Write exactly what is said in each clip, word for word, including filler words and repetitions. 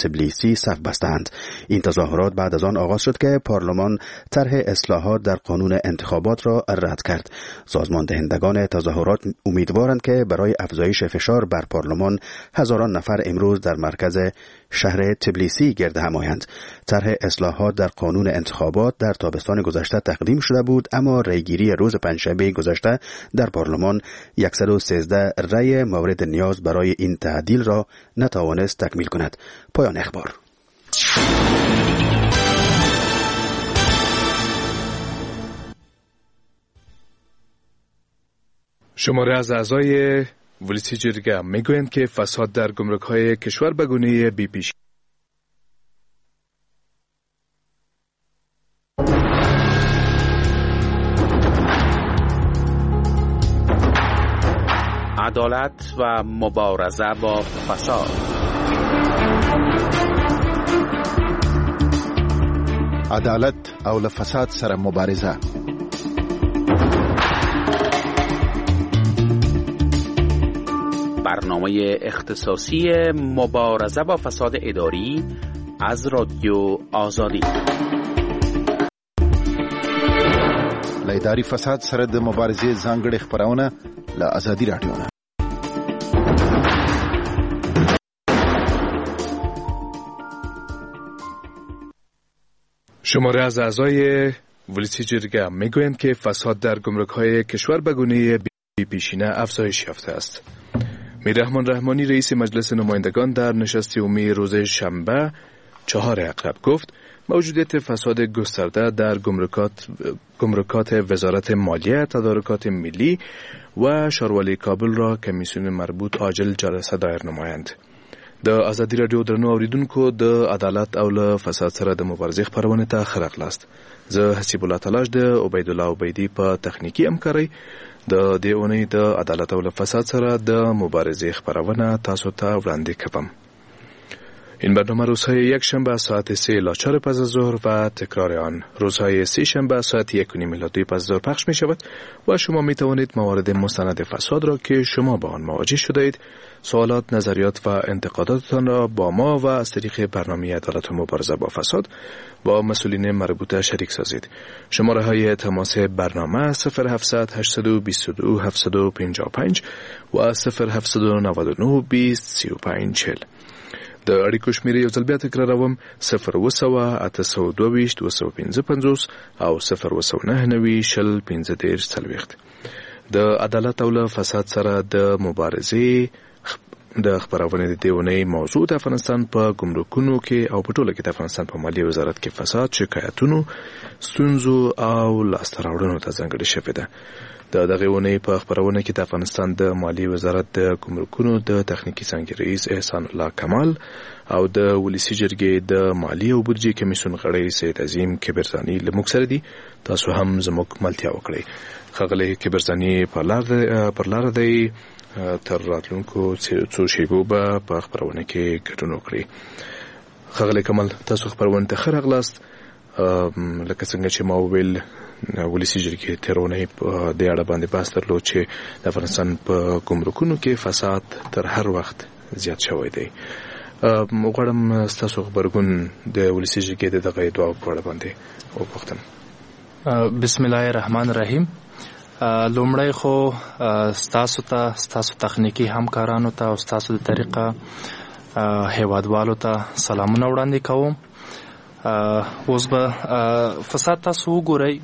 تبلیسی صف بستند. این تظاهرات بعد از آن آغاز شد که پارلمان طرح اصلاحات در قانون انتخابات را رد کرد. سازمان دهندگان تظاهرات امیدوارند که برای افزایش فشار بر پارلمان هزاران نفر امروز در مرکز شهر تبلیسی گرد هم آیند. طرح اصلاحات در قانون انتخابات در تابستان گذشته تقدیم شده بود، اما رأیگیری روز پنجشنبه گذشته در پارلمان صد و سیزده رأی مورد نیاز برای این تعدیل را نتوانست تکمیل کند. پایان اخبار. شماره از اعضای ولسی جرگه میگویند که فساد در گمرک‌های کشور به گونه بی پیش عدالت و مبارزه با فساد. عدالت او له فساد سره مبارزه. برنامه اختصاصی مبارزه با فساد اداری از رادیو آزادی. له اداري فساد سره د مبارزې ځانګړې خبرونه له آزادي رادیو نه. شماره از اعضای ولسی جرگه میگویند که فساد در گمرک‌های کشور به گونه بی پیشینه افزایش یافته است. میررحمان رحمانی رئیس مجلس نمایندگان در نشست عمومی روز شنبه چهار اکتبر گفت موجودیت فساد گسترده در گمرکات گمرکات وزارت مالیه، تدارکات ملی و ښاروالۍ کابل را کمیسیون مربوط عاجل جلسه دایر نمایند. د آزادی رادیو درنو اوریدونکو د عدالت او له فساد سره د مبارزې خبرونه ته ښه راغلاست. زه حسیب الله تلاش د عبید الله عبیدی په تخنیکی همکارۍ د دې اونۍ د عدالت او له فساد سره د مبارزې خبرونه تاسو ته وړاندې کوم. این برنامه روزهای یک شنبه ساعت سه الی چهار پس از ظهر و تکرار آن روزهای سه شنبه ساعت یک و نیم الی دو پس از ظهر پخش می شود و شما می توانید موارد مستند فساد را که شما با آن مواجه شده اید، سوالات، نظریات و انتقاداتتان را با ما و از طریق برنامه عدالت و مبارزه با فساد با مسئولین مربوطه شریک سازید. شماره های تماس برنامه صفر هفتصد هشتصد و بیست و دو هفتصد و پنجاه و پنج و صفر هفتصد و نود و نه بیست سی و پنج چهل. د اړیکو شمیرې یو ځل بیا تکراروم: صفر اوه سوه اته سوه دوه ویشت دوه سوه پنځه پنځوس او صفر اوه سوه نهه نوي شل پنځه دېرش څلوېښت. د عدالت او له فساد سره د مبارزې د خبرونې د دې اونۍ موضوع د افغانستان په ګمرکونو کې او په ټوله کې د افغانستان په مالیې وزارت کې فساد، شکایتونو، ستونزو او لاسته راوړنو ته ځانګړې شوې ده. د دغه اونۍ په خبرونه کې د افغانستان د مالیې وزارت د ګمرکونو د تخنیکی څانګې رئیس احسان الله کمال او د ولسی جرګې د مالیې او بودجې کمیسیون غړی سید عظیم کبرزانی له موږ سره دي. تاسو هم زموږ ملتیا وکړئ. ښاغلی کبرزانی په لار پر لار دی تر راتلونکو څو شیبو به په خبرونه کې ګډون وکړي. ښاغلی کمال، تاسو خبرونه ته ښه راغلاست. لکه څنګه چې ما وویل، ولسی جرګې تیرونه په دې اړه باندې بحث درلود چې د افغانستان په ګمرکونو کې فساد تر هر وخت زیات شوی دی. غواړم ستاسو خبرګون د ولسی جرګې د دغه ادعا په اړه باندې وپوښتم. بسم الله الرحمن الرحیم. لومړی خو ستاسو ته، ستاسو تخنیکی همکارانو ته او ستاسو د طریقه هیوادوالو ته سلامونه وړاندې کوم. اوس به فساد تاسو وګورئ،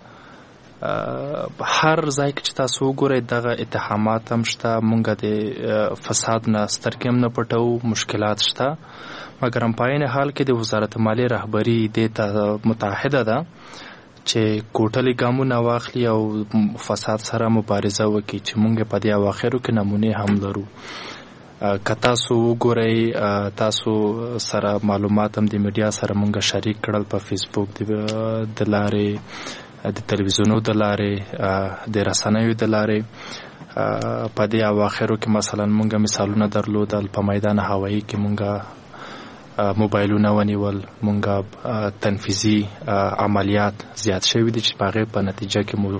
هر ځای کې چې تاسو وګورئ دغه اتهامات هم شته. مونږ د فساد نه سترګې هم نه پټوو، مشکلات شته، مګر هم په عین حال کې د وزارت مالیې رهبري دې ته متحده ده چې کوټلې ګامونه واخلي او فساد سره مبارزه وکړي، چې مونږ په دې اواخرو کې نمونې هم لرو. که تاسو وګورئ، تاسو سره معلومات هم د میډیا سره مونږ شریک کړل په فیسبوک د لارې، د تلویزیونو د لارې، د رسنیو د لارې. په دې اواخرو کې مثلا مونږ مثالونه درلودل، په میدان هوایي کې مونږ موبایلونه ونیول، مونږ تنفیذي عملیات زیات شوي دي چې په هغې په نتیجه کې مو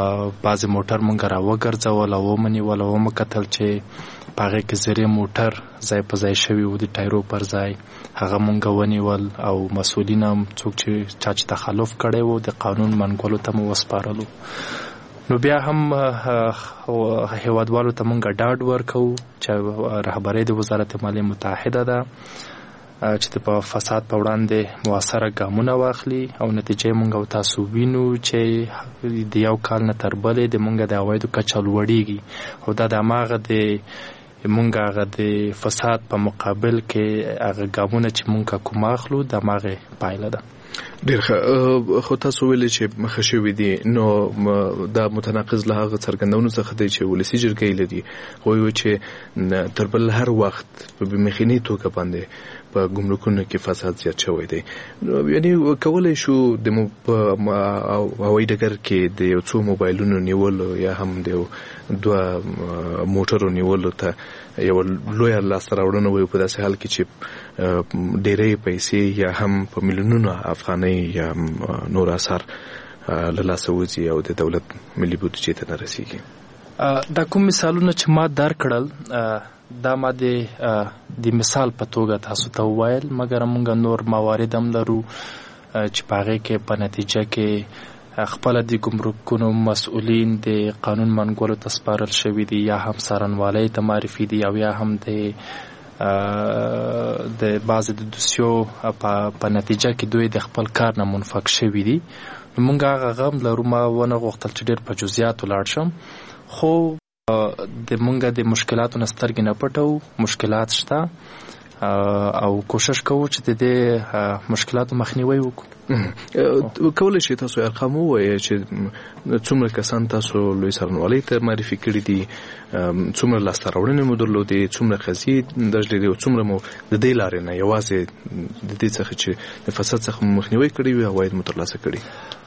بعضې موټر مونږ را وګرځول او ومنیول او ومو کتل چې په هغې کې زرې موټر ځای په ځای شوي وو د ټایرو پر ځای هغه مونږ ونیول او مسؤلین هم څوک چې چا چې تخلف کړی وو د قانون منګولو ته مو وسپارلو. نو بیا هم هیوادوالو ته مونږ ډاډ ورکوو چې رهبرۍ د وزارت مالیې متحده ده چې په فساد په وړاندې مؤثره ګامونه واخلي او نتیجه مونږ او تاسو وینو چې د یو کال نه تر بلې د مونږ د عوایدو کچه لوړیږي او دا د هماغه د مونږ هغه د فساد په مقابل کې هغه ګامونه چې مونږ کوم اخلو د هماغه پایله ده. ډیر ښه. خو تاسو ویلې چې مخه شوي دي نو دا متناقض له هغه څرګندونو څخه دی چې ولسي جرګې لري وایي چې تر بل هر وخت په مخینی توګه باندې په ګمرکونو کې فساد زیات شوی دی. یعنی کولای شو د هوایي ډګر کې د یو څو موبایلونو نیولو یا هم د دوه موټرو نیولو ته یو لویه لاسته راوړنه وي په داسې حال کې چې ډېرې پیسې یا هم په میلیونونو افغانۍ یا نور اثار له لاسه وځي او د دولت ملي بودجې ته نه رسیږي. دا کوم مثالونه چې ما درکړل دا ما د مثال په توګه تاسو ته وویل، مګر موږ نور موارد هم لرو چې په هغې کې په نتیجه کې خپله د ګمرکونو مسؤلین د قانون منګولو ته سپارل شوي دي یا هم څارنوالۍ ته معرفي دي او یا هم د د بعضې د دوسیو په نتیجه کې دوی د خپل کار نه منفک شوي دي. موږ هغه غم لرو. ما ونه غوښتل چې ډېر په جزئیاتو لاړ شم، خو د مونږ د مشکلاتو نه سترګې نه پټو، مشکلات شته او کوشش کوو چې د دې مشکلاتو مخنیوی وکړو. کولی شئ تاسو ارقام ووایئ چې څومره کسان تاسو لوی څارنوالۍ ته معرفي کړي دي، څومره لاسته راوړنې مو درلودې، څومره قضیې درج لري او څومره مو د دې لارې نه یوازې د دې څخه چې د فساد څخه مو مخنیوی کړی وي عواید مو ترلاسه کړي؟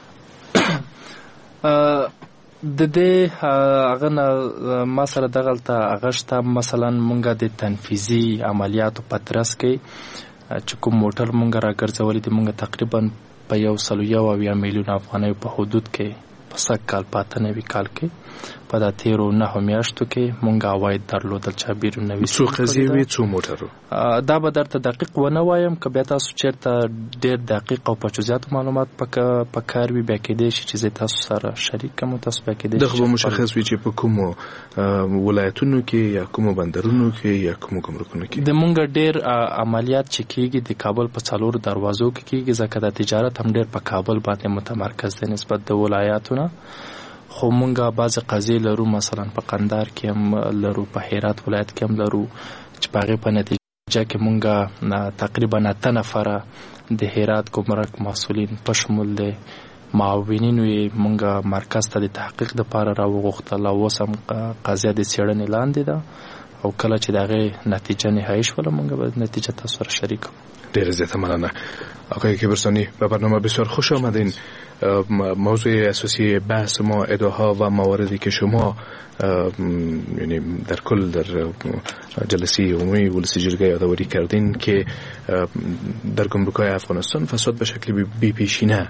د دې هغه نه ما سره دغلته هغه شته. مثلا مونږ د تنفیذي عملیاتو په ترڅ کې چې کوم موټر مونږ راګرځولی دي مونږ تقریبا په یو سلو یو اویا میلیون افغانیو په حدود کې په سږ کال په اته نوي کال کې په دا تیرو نهو میاشتو کې مونږ عواید درلودل چې بیرون نوي څو قضیې وي څو موټرو. دا به درته دقیق ونه وایم، که بیا تاسو چېرته ډېر دقیق او په جزئیاتو معلومات په کار وي بیا کېدی شي چې زه تاسو سره شریک کړم او تاسو بیا کېدی شي دغه به مشخص وي چې په کومو ولایتونو کې یا کومو بندرونو کې یا کومو ګمرکونو کې د مونږ ډېر عملیات چې کېږي د کابل په څلورو دروازو کې کېږي، ځکه د تجارت هم ډېر په کابل باندې متمرکز دی نسبت د ولایاتو نه. خو مونږه بعضې قضیې لرو، مثلا په قندار کې هم لرو، په هرات ولایت کې هم لرو چې په هغې په نتیجه کې مونږه تقریبا اته نفره د هرات ګمرک مسؤلین په شمول د معاونینو یې مونږه مرکز ته د تحقیق دپاره راوغوښتل او اوس هم قضیه د څېړنې لاندې ده او کله چې د هغې نتیجه نهایی شوله مونږ به نتیجه تاسو سره شریک کړو. ډیر زیاده مننه آقای کبرسانی. به برنامه بسیار خوش آمدین. موضوع اساسی بحث ما ادعاها و مواردی که شما یعنی در کل در جلسه عمومی ولسی جرگه یادآوری کردین که در گمرک‌های افغانستان فساد به شکل بی پیشینه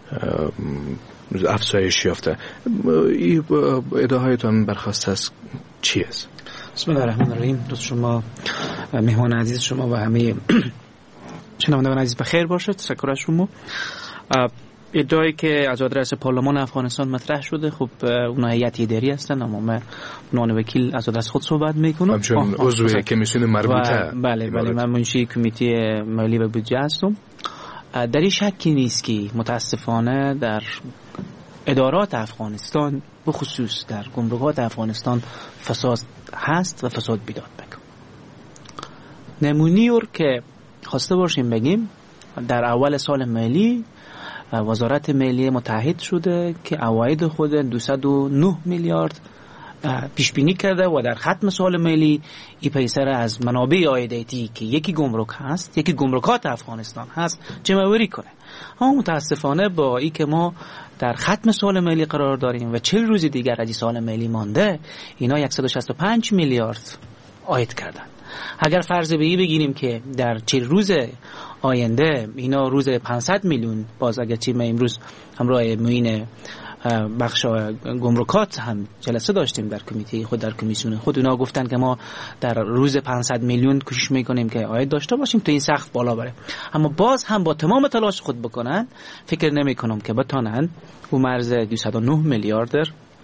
افزایش یافته. این ادعاهایتان برخواسته از چی است؟ بسم الله الرحمن الرحیم. روز شما مهمان عزیز شما و همه شنوندگان عزیز بخیر باشد. تشکر از شما. ادعایی که از آدرس پارلمان افغانستان مطرح شده، خب اونا هیئت اداری هستن اما من عنوان وکیل از آدرس خود صحبت میکنم. همچنین عضو کمیسیون مربوطه. بله بله من منشی کمیته مالی و بودجه هستم. در این شکی نیست که متاسفانه در ادارات افغانستان به خصوص در گمرکات افغانستان فساد هست و فساد بیداد بکن. نمونی اور که خواسته باشیم بگیم در اول سال مالی وزارت مالیه متحد شده که عواید خود دویست و نه میلیارد پیش بینی کرده و در ختم سال مالی این پیسر از منابع عایداتی که یکی گمرک هست یکی گمرکات افغانستان هست جمع‌آوری کنه. اما متاسفانه با این که ما در ختم سال مالی قرار داریم و چهل روز دیگر از این سال مالی مانده، اینا صد و شصت و پنج میلیارد عاید کردن. اگر فرض به این بگیریم که در چهل روز آینده اینا روز پانصد میلیون، باز اگر چی ما امروز همراه معین بخش گمرکات هم جلسه داشتیم در کمیته خود، در کمیسیون خود. اونا گفتن که ما در روز پانصد میلیون کوشش میکنیم که عاید داشته باشیم تا این سقف بالا بره، اما باز هم با تمام تلاش خود بکنن فکر نمیکنم که بتونن اون مرز دویست و نه میلیارد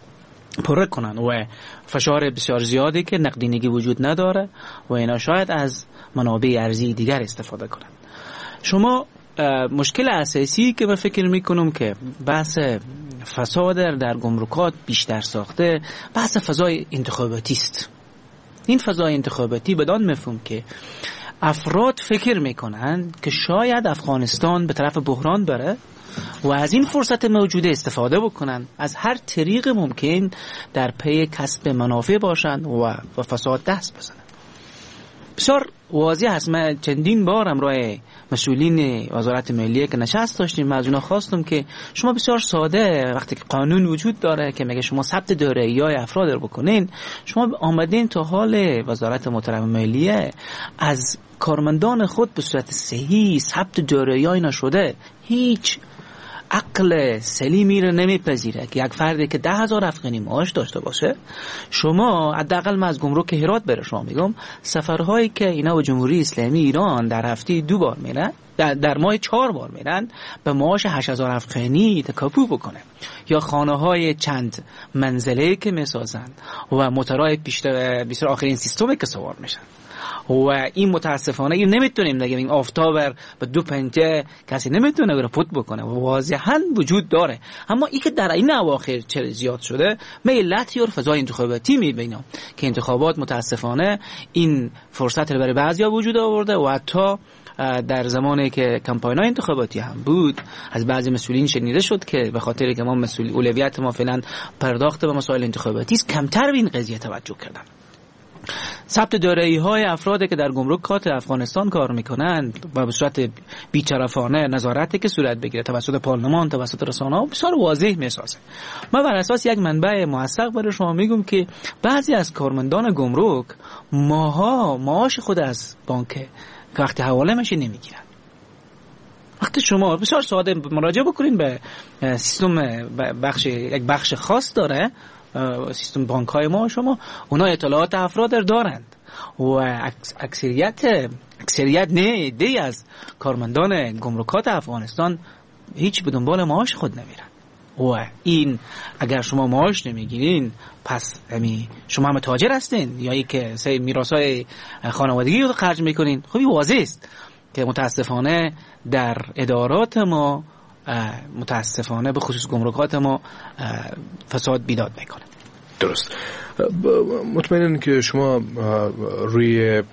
پر کنن و فشار بسیار زیادی که نقدینگی وجود نداره و اینا شاید از منابع ارزی دیگر استفاده کنن. شما مشکل اساسی که من فکر میکنم که بحث فساد در گمرکات بیشتر ساخته بحث فضای انتخاباتی است. این فضای انتخاباتی بدان مفهوم که افراد فکر میکنن که شاید افغانستان به طرف بحران بره و از این فرصت موجوده استفاده بکنن، از هر طریق ممکن در پی کسب منافع باشن و و فساد دست بزنن. بسیار واضح است. من چندین بار همراه مسئولین وزارت مالیه که نشست داشتیم، من از اونا خواستم که شما بسیار ساده وقتی که قانون وجود داره که میگه شما ثبت دارایی‌های افراد رو بکنین، شما آمدین تا حال وزارت محترم مالیه از کارمندان خود به صورت صحیح ثبت دارایی‌های نشده. هیچ عقل سلیمی رو نمیپذیره که یک فردی که ده هزار افغانی معاش داشته باشه، شما حداقل من از گمرک هرات بره شما میگم سفرهایی که اینا و جمهوری اسلامی ایران در هفته دو بار میرن، در, در ماه چهار بار میرن، به معاش هشت هزار افغانی تکاپو بکنه، یا خانه های چند منزله که میسازن و موتورهای پیشتر بیشتر آخرین سیستمی که سوار میشن و این متاسفانه این نمیتونیم بگیم این آفتاب به دو پنجه کسی نمیتونه بره پوت بکنه و واضحا وجود داره. اما این که در این اواخر چه زیاد شده، من علت یا فضای انتخاباتی میبینم که انتخابات متاسفانه این فرصت رو برای بعضیا وجود آورده و حتی در زمانی که کمپاین‌های انتخاباتی هم بود از بعضی مسئولین شنیده شد که به خاطر که ما مسئول اولویت ما فعلا پرداخت به مسائل انتخاباتی است، کمتر به این قضیه توجه کردن. ثبت دارایی‌های افرادی که در گمرکات افغانستان کار میکنند و به صورت بی‌طرفانه نظارتی که صورت بگیره توسط پارلمان، توسط رسانه‌ها بسیار واضح میسازه. من بر اساس یک منبع موثق برای شما میگم که بعضی از کارمندان گمرک ماها معاش خود از بانک که وقتی حواله میشه نمیگیرن. وقتی شما بسیار ساده مراجعه بکنین به سیستم بخش یک بخش خاص داره سیستم بانک های ما، شما اونا اطلاعات افراد دارند و اکثریت اکثریت نه دی از کارمندان گمرکات افغانستان هیچ به دنبال معاش خود نمیرن و این اگر شما معاش نمیگیرین پس یعنی شما هم تاجر هستین یا ای که سه میراثای خانوادگی رو خرج میکنین. خب این واضح است که متاسفانه در ادارات ما متاسفانه به خصوص گمرکات ما فساد بیداد میکنه. درست. مطمئنم که شما روی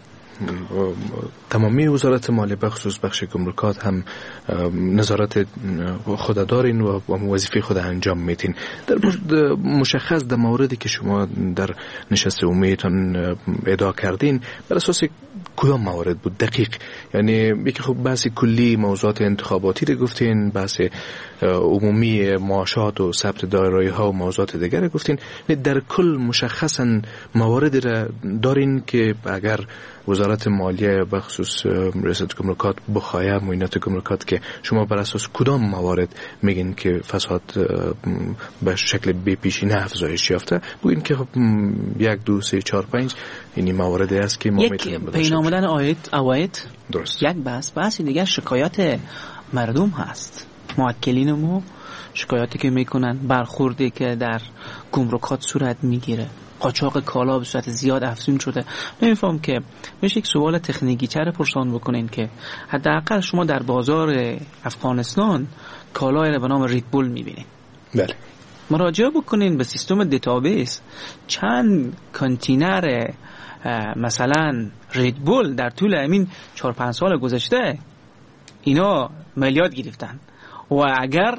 تمامی وزارت مالیه به خصوص بخش گمرکات هم نظارت خود دارین و وظیفه خود انجام میدین. در مشخص در موردی که شما در نشست عمومیتان ادعا کردین بر اساس کدام موارد بود دقیق؟ یعنی یکی خب بحث کلی موضوعات انتخاباتی رو گفتین، بحث عمومی معاشات و ثبت دارایی ها و موضوعات دیگر رو گفتین. در کل مشخصا مواردی را دارین که اگر وزارت مالیه به خصوص رئیس گمرکات بخواهی معاینات گمرکات که شما بر اساس کدام موارد میگین که فساد به شکل بی پیشینه افزایش یافته، بگین که خب یک دو سه چهار پنج این مواردی است که ما میتونیم یک پایین آمدن عاید عواید درست. یک بحث بحث دیگه شکایت مردم هست. موکلین ما شکایاتی که میکنن برخوردی که در گمرکات صورت میگیره، قاچاق کالا به صورت زیاد افزون شده. نمیفهم که میشه یک سوال تکنیکی چرا پرسان بکنین که حداقل شما در بازار افغانستان کالای رو به نام ریدبول میبینین. بله. مراجعه بکنین به سیستم دیتابیس چند کانتینر مثلا ریدبول در طول همین چهار پنج سال گذشته اینا مالیات گرفتن و اگر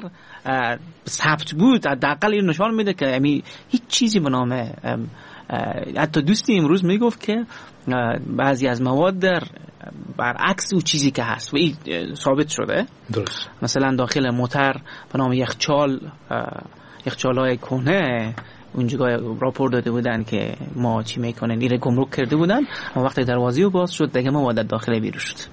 ثبت بود حداقل این نشان میده که یعنی هیچ چیزی به نام حتی دوستی امروز میگفت که بعضی از مواد در برعکس او چیزی که هست و این ثابت شده. درست. مثلا داخل موتر به نام یخچال یخچالای کهنه اونجا راپور داده بودن که ما چی میکنن ایره گمرک کرده بودن، اما وقتی دروازه رو باز شد دیگه مواد داخل بیرون شد.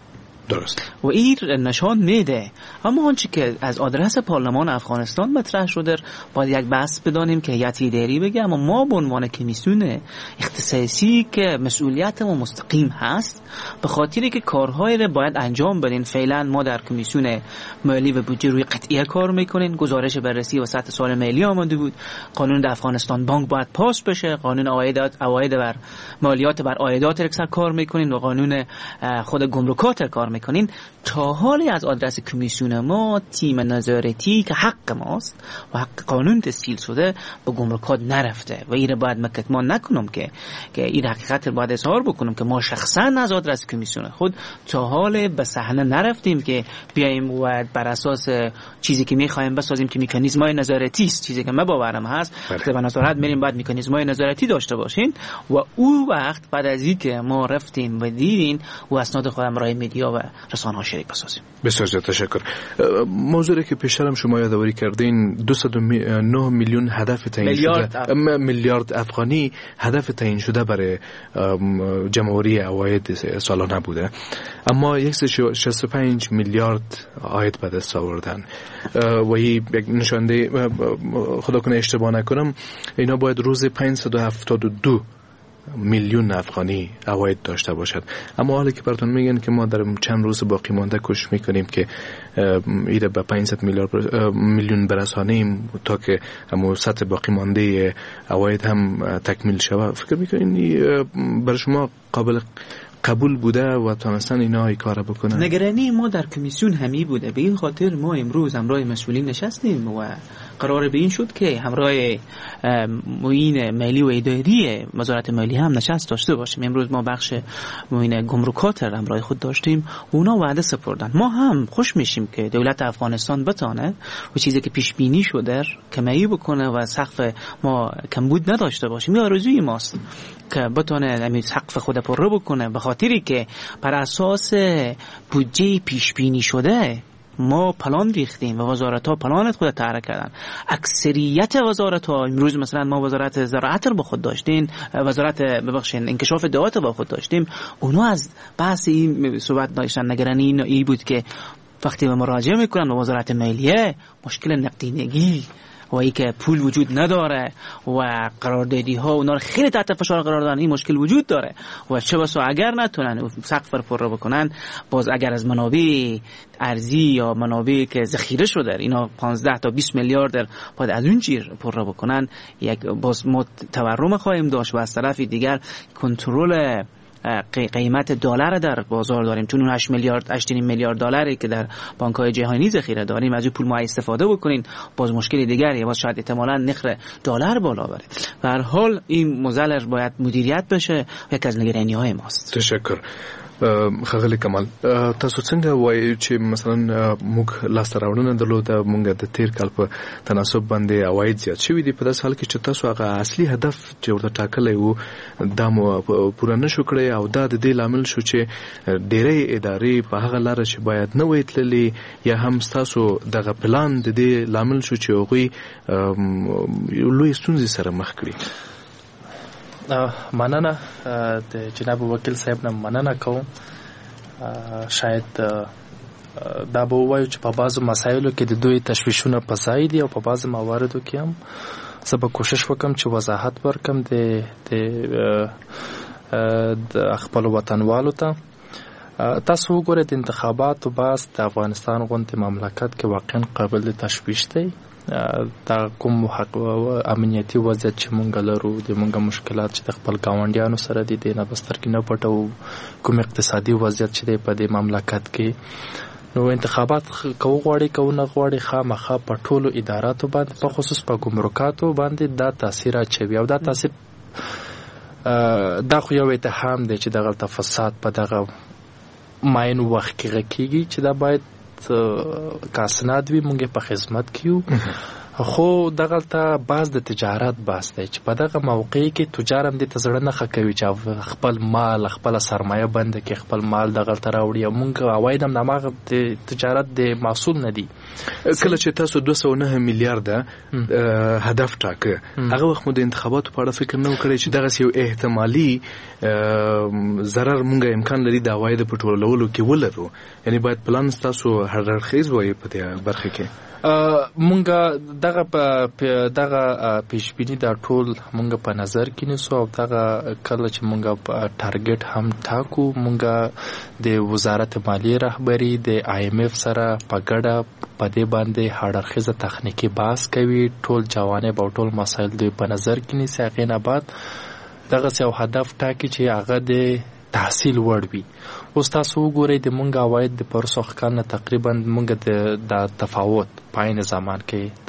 درست. و این نشان میده. اما آنچه که از آدرس پارلمان افغانستان مطرح شده باید یک بحث بدانیم که هیئت اداری بگه، اما ما به عنوان کمیسیون اختصاصی که مسئولیت ما مستقیم هست به خاطری که کارهایی رو باید انجام بدین. فعلا ما در کمیسیون مالی و بودجه روی قطعیه کار میکنین. گزارش بررسی وسط سال مالی آماده بود. قانون در افغانستان بانک باید پاس بشه. قانون عوایدات عواید بر مالیات بر عایدات اکثر کار میکنین و قانون خود گمرکات کار میکنین. تا حالی از آدرس کمیسیون ما تیم نظارتی که حق ماست و حق قانون تسهیل شده به گمرکات نرفته و این باید مکتمان نکنم که که این حقیقت باید اظهار بکنم که ما شخصا از آدرس کمیسیون خود تا حال به صحنه نرفتیم که بیایم و بر اساس چیزی که میخوایم بسازیم که مکانیزمای نظارتی است. چیزی که من باورم هست که به نظارت میریم بعد مکانیزمای نظارتی داشته باشین و او وقت بعد از اینکه ما رفتیم و دیدین و اسناد خودم رای مدیا و رسانه‌ها شریک بسازیم. بسیار زیاد تشکر. موضوعی که پیشترم شما یادآوری کردین دویست و نه میلیون هدف تعیین شده میلیارد افغانی هدف تعیین شده برای جمع‌آوری عواید سالانه بوده، اما صد و شصت و پنج میلیارد عاید به دست آوردن و این نشانده خدا کنه اشتباه نکنم اینا باید روز پانصد و هفتاد و دو میلیون افغانی عواید داشته باشد. اما حالا که براتون میگن که ما در چند روز باقی مانده کوشش میکنیم که ایره به پانصد میلیون برسانیم تا که همون سطح باقی مانده عواید هم تکمیل شود. فکر میکنین برای شما قابل قبول بوده و تونستن اینا ای کار بکنن؟ نگرانی ما در کمیسیون همی بوده. به این خاطر ما امروز همراه مسئولین نشستیم و قرار به این شد که همراه معین مالی و اداری وزارت مالی هم نشست داشته باشیم. امروز ما بخش معین گمرکات را همراه خود داشتیم و اونا وعده سپردن. ما هم خوش میشیم که دولت افغانستان بتانه و چیزی که پیش بینی شده کمی بکنه و سقف ما کمبود نداشته باشیم. این آرزوی ماست که بتونه همین سقف خود پر بکنه، به خاطری که بر اساس بودجه پیش بینی شده ما پلان ریختیم و وزارت‌ها پلانت خود طرح کردن. اکثریت وزارت‌ها امروز مثلا ما وزارت زراعت رو با خود داشتیم، وزارت ببخشید انکشاف دعات رو با خود داشتیم، اونا از بحث این صحبت داشتن. نگرانی این بود که وقتی به مراجعه میکنن به وزارت مالیه مشکل نقدینگی و ای که پول وجود نداره و قراردادی ها اونا رو خیلی تحت فشار قرار دادن، این مشکل وجود داره و چه بسا اگر نتونن سقف رو پر بکنن، باز اگر از منابع ارزی یا منابعی که ذخیره شده اینا پانزده تا بیست میلیارد باید از اون جیر پر بکنن، یک باز ما تورم خواهیم داشت و از طرف دیگر کنترل قیمت دلار در بازار داریم، چون اون هشت میلیارد هشت میلیارد دلاری که در بانک‌های جهانی ذخیره داریم از این پول ما استفاده بکنین باز مشکل دیگری، باز شاید احتمالاً نرخ دلار بالا بره. به هر حال این موزل باید مدیریت بشه، یک از نگرانی‌های ماست. تشکر. خغلی کمال تاسو څنګه وایي چې مثلا موږ لاسته راوړنه درلوده موږ د تیر کال په تناسب باندې عواید زیات شوي دي، په داسې حال کې چې تاسو هغه اصلي هدف چې ورته ټاکلی و دا مو پوره نه شو کړی او دا د دې لامل شو چې ډېرې ادارې په هغه لاره چې باید نه وای تللې یا هم ستاسو دغه پلان د دې لامل شو چې هغوی لوی ستونزې سره مخ کړي؟ مننه د جناب وکیل صاحب نه مننه کوم. شاید دا به وایو چې په بعضو مسایلو کې د دوی تشویشونه په ځای دي او په بعضو مواردو کې هم زه به کوشش وکم چې وضاحت ورکم د د خپلو وطنوالو ته. تاسو وګورئ د انتخاباتو بعد د افغانستان غوندې مملکت کې واقعا قابل د تشویش دی. دا کوم حق او امنیتي وضعیت چې مونږ لرو، د مونږ مشکلات چې د خپل ګاونډیانو سره دي د نه بستر کې نه پټو، کوم اقتصادي وضعیت چې دی په دې مملکت کې، نو انتخابات کو غواړي کو نه غواړي خامخا په ټولو اداراتو باندې په خصوص په ګمرکاتو باندې دا تاثیر اچوي او دا تاثیر دا خو یو اتهام دی چې دغه فساد په دغه ماین وخت کې کېږي چې دا باید کاسناد وی مونږه په خدمت کیو خو دغلته باز د تجارت باز دی چې په دغه موقع کې تجار هم دې ته زړه نه ښه کوي چې خپل مال خپله سرمایه بنده کې خپل مال دغلته راوړي او موږ عواید هم هماغه د تجارت د محصول نه دي. کله چې تاسو دوه سوه نهه میلیارده هدف ټاکه هغه وخت مو د انتخاباتو په اړه فکر نه وکړی چې دغسې یو احتمالي ضرر موږ امکان لري د عوایدو په ټولولو کې ولرو؟ یعنی باید پلان ستاسو هر اړخیز وي په دې برخه کې. مونږ دغه دغه پیشبینی دا ټول مونږ په نظر کې نیسو او دغه کله چې مونږ ټارګټ هم ټاکو مونږ د وزارت مالیې رهبری د آی ایم اف سره په ګډه په دې باندې هاړخیزه تخنیکی بحث کوي، ټول جوانب او ټول مسایل دوی په نظر کې نیسي. هغې نه بعد دغسې یو هدف ټاکي چې هغه د تحصیل وړ وي. اوس تاسو وګورئ د مونږ عواید د پرسخ کال نه تقریبا مونږ د تفاوت په عین زمان کې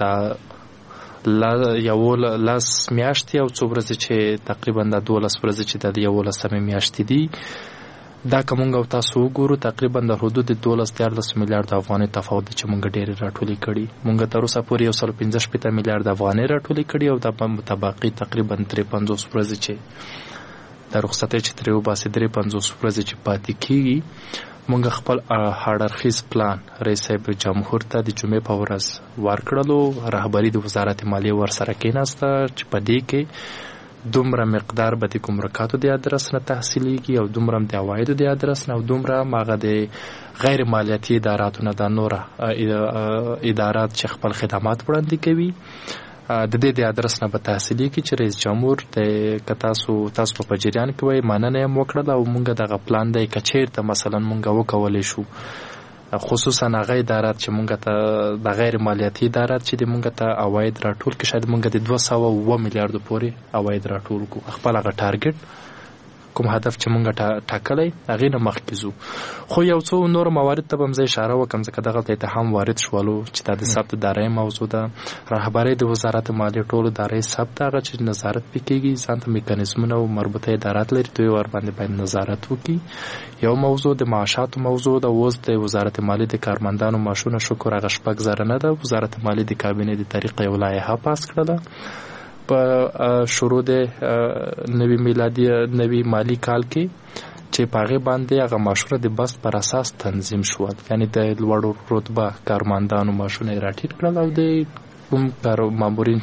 دا یو لس میاشتې او څو ورځې چې تقریبا د دولس ورځې چې د یولسمې میاشتې دي دا که مونږ او تاسو وګورو تقریبا د حدود دولس دیارلس میلیارد افغانۍ تفاوت دی چې مونږ ډېرې راټولې کړي. مونږ تر اوسه پورې یو سل پنځه شپېته میلیارد افغانۍ راټولې کړي او د متبقي تقریبا درې پنځوس ورځې چې د رخصتۍ چې ترې وباسي درې پنځوس ورځې چې پاتې کېږي مونږ خپل هاړخیز پلان رئیس صاحب جمهور ته د جمعې په ورځ ورکړلو. رهبري د وزارت مالیې ورسره کېناسته چې په دې کې دومره مقدار به د ګمرکاتو د ادرس نه تحصیلېږي او دومره د عوایدو د ادرس نه او دومره هغه د غیر مالیاتي اداراتو نه د نوره ادارات چې خپل خدمات وړاندې کوي د دې د ادرس نه به تحصیلېږي چې رئیس جمهور د که تاسو تاسو په جریان کې وایي مننه یې هم وکړله او مونږ دغه پلان دی که چېرته مثلا مونږ وکولی شو خصوصا هغه ادارات چې مونږ ته د غیر مالیاتي ادارات چې د مونږ ته عواید راټول کړي شاید مونږ د دوه سوه اووه میلیاردو پورې عواید راټول کړو. خپل هغه ټارګټ کوم هدف چې مونږ ټاکلی هغې نه مخکې ځو. خو یو څو نور موارد ته به هم زه اشاره وکړم ځکه دغلته اتهام وارد شولو چې دا د ثبت دارایۍ موضوع ده. رهبرۍ د وزارت مالیې ټولو دارایۍ ثبت هغه چې نظارت پې کېږي ځان ته میکانیزمونه او مربوطه ادارات لري دوی ورباندې باید نظارت وکړي. یو موضوع د معاشاتو موضوع ده. اوس د وزارت مالیې د کارمندانو معاشونه شکر هغه شپږ زره نه ده. وزارت مالیې د کابینې د طریقه یو لایحه پاس کړله په شروع د نوي میلادي نوي مالی کال کې چې په هغې باندې هغه معاشونه د بست پر اساس تنظیم شول، یعنی د لوړو رتبه کارمندانو معاشونه یې راټیټ کړل او د کوم کار مامورین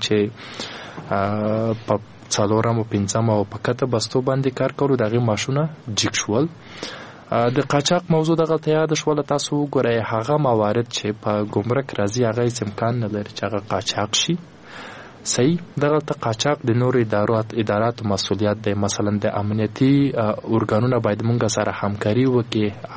چې په څلورم او پنځم او په کته بستو باندې کار کولو د هغې معاشونه جګ شول. د قاچاق موضوع دغلته یاد شوله. تاسو وګورئ هغه موارد چې په ګمرک راځي هغه هېڅ امکان نه لري چې هغه قاچاق شي. صحیح دغلته قاچاق د نورو ادارات اداراتو مسؤلیت دی. مثلا د امنیتي ارګانونه باید مونږ سره همکاري وکړي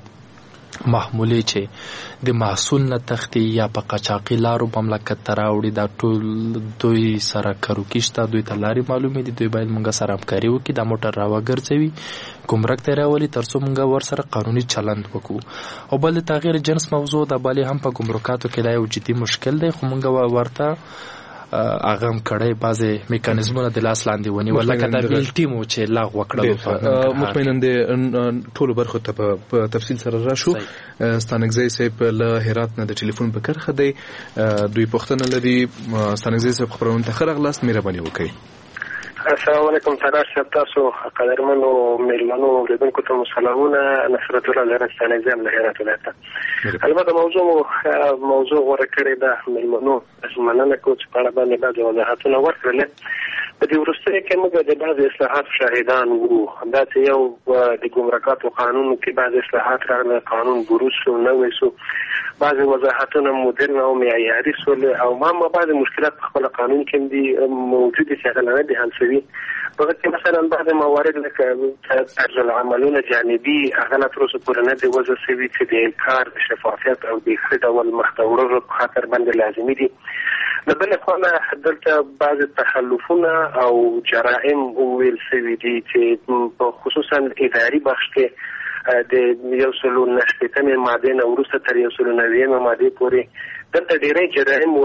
هغه محمولې چې د محصول نه تختی یا په قاچاقي لارو مملکت ته راوړي دا ټول دوی سره کروکي شته، دوی ته لارې معلومې دي، دوی باید مونږ سره همکاري وکړي دا موټر راوګرځوي ګمرک ته راولي تر څو مونږ ورسره قانوني چلند وکړو. او بل د تغییر جنس موضوع د بالي هم په ګمرکاتو کې دا یو جدي مشکل دی خو مونږ ورته هغه هم کړی بعضې میکانیزمونه د لاس لاندې ونیول لکه د بیلټي مو چې لغوه کړل. مطمئنا د ټولو برخو ته په تفصیل سره راشو. ستانکزی صاحب له هرات نه د ټلیفون په کرښه دی، دوی پوښتنه لري. ستانکزی صاحب خپرونې ته ښه راغلاست، مهرباني وکړئ. السلام علیکم سردار صاحب، تاسو قدرمنو میلمنو اوریدونکو ته مو سلامونه. نصرت الله زهرا ستانکزی یم له هرات ولایته. البته موضوع مو موضوع غوره کړې ده، میلمنو مننه کوو چې په اړه باندې بعضې وضاحتونه ورکړلې. په دې وروستیو کې موږ د بعضې اصلاحاتو شاهدان وو. داسې یو د ګمرکاتو قانون کې بعضې اصلاحات راغله، قانون بروز شو، نوی شو، بعضې وضاحتونه مدرن او معیاري شول او ما ما بعضې مشکلات په خپل قانون کې دي موجود دي چې هغه نه دي حل شوي. په کې مثلا بعضې موارد لکه طرز العملونه جانبي هغه لا تر اوسه پورې نه دي وضع شوي چې د کار د شفافیت او د ښه ډول مخته وړلو په خاطر باندې لازمي دي. د بلې خوا نه دلته بعضې تخلفونه او جرائم وویل شوي دي چې خصوصا اداري بخش کې د یو سلو نهه شپېتمې مادې نه وروسته تر یو سلو نوېمې مادې پورې دلته ډېری جرایم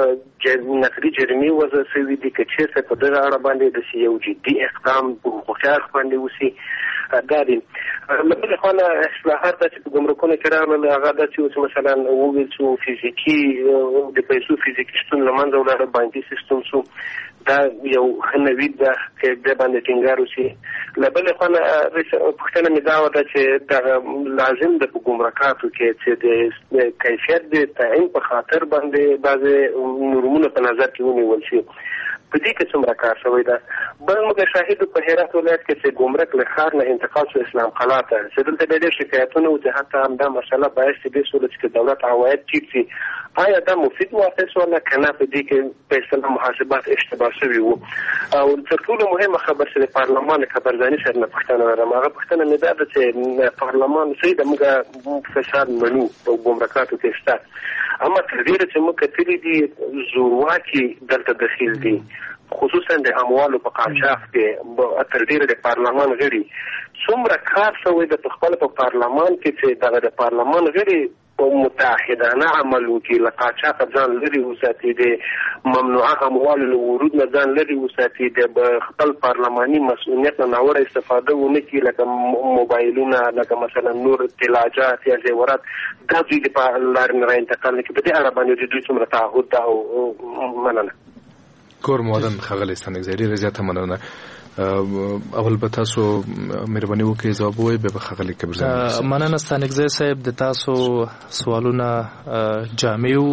و نقدي جرمې وضع شوي دي که چېرته په دغه اړه باندې داسې یو جدي اقدام په هوښیار باندې وشي دادیم. لبل خانه اصلاحات چې په ګمرکونو کې راغلل هغه د چې مثلا وویل چې فزیکی د پیسو فزیکی شتون لمنځه ولاړ، بانکي سیستم سو دا یو نوید ده چې د باندې ټینګار وشي. لبل خانه پښتنه مې دا وده چې دا لازم د ګمرکاتو کې چې د کیفیت د تعین په خاطر باندې بعضې نورمونه په نظر کې ونیول شي. په دې کې څومره کار شوی ده؟ بل موږ شاهد په هرات ولایت کې چې ګمرک له ښار نه انتقال شو اسلام قلعه ته، چې دلته ډېر شکایتونه وو چې حتی همدا مسله باعث دې شول چې دولت عواید ټیټ شي. آیا دا مفید واقع ولا کنه؟ په دې کې په اصطلاح محاسبات اشتباه شوي وو. او تر ټولو مهمه خبر چې د پارلمان خبرځاني سره نه پښتنه لرم، هغه پښتنه مې دا ده چې پارلمان سي د موږ فساد منو په ګمرکاتو کې شته، اما تر ډېره چې موږ کتلي دي زورواکي دلته دخیل دي، خصوصا د اموالو په قاچاق کې تر ډېره د پارلمان غړي. څومره کار شوی د خپل په پارلمان کې چې دغه د پارلمان غړي په متحدانه عمل وکړي، له قاچاق ځان لرې وساتي، د ممنوعه اموالو له ورود نه ځان لرې وساتي، د خپل پارلماني مسؤلیت نه ناوړه استفاده ونه کړي، لکه موبایلونه، لکه مثلا نور تلاجات یا زیورات، دا دوی د لارې نه راانتقال نه کړي. په دې اړه باندې د دوی څومره تعهد ده او مننه. کور مودن خغل استانګزی ډیره زیاته مننه. اول به تاسو مهرباني وکړئ ځواب ووایئ، بیا به ښاغلي کبرزاني. مننه استانګزی صاحب، د تاسو سوالونه جامع وو.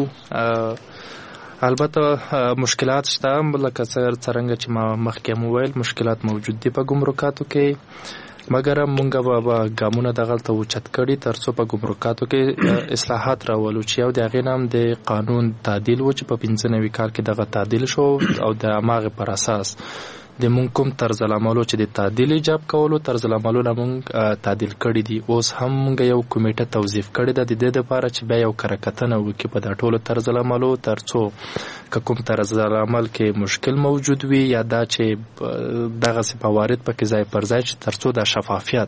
البته مشکلات شته، لکه څرنګه چې ما مخکې هم وویل مشکلات موجود دي په ګمرکاتو کې، مګر مونږ به ګامونه دغلته اوچت کړي تر څو په ګمرکاتو کې اصلاحات راولو چې یو د هغې نه هم د قانون تعدیل و چې په پنځه نوي کال کې دغه تعدیل شو او د هماغې پر اساس د مونږ کوم طرز العملو چې د تعدیل ایجاب کولو طرز العملونه مونږ تعدیل کړي دي. اوس هم مونږ یو کمیټه توظیف کړې ده د دې دپاره چې بیا یو کره کتنه وکړي په دا ټولو طرز العملو، تر څو که کوم طرز العمل کې مشکل موجود وي یا دا چې دغسې موارد پکې ځای پر ځای چې تر څو دا شفافیت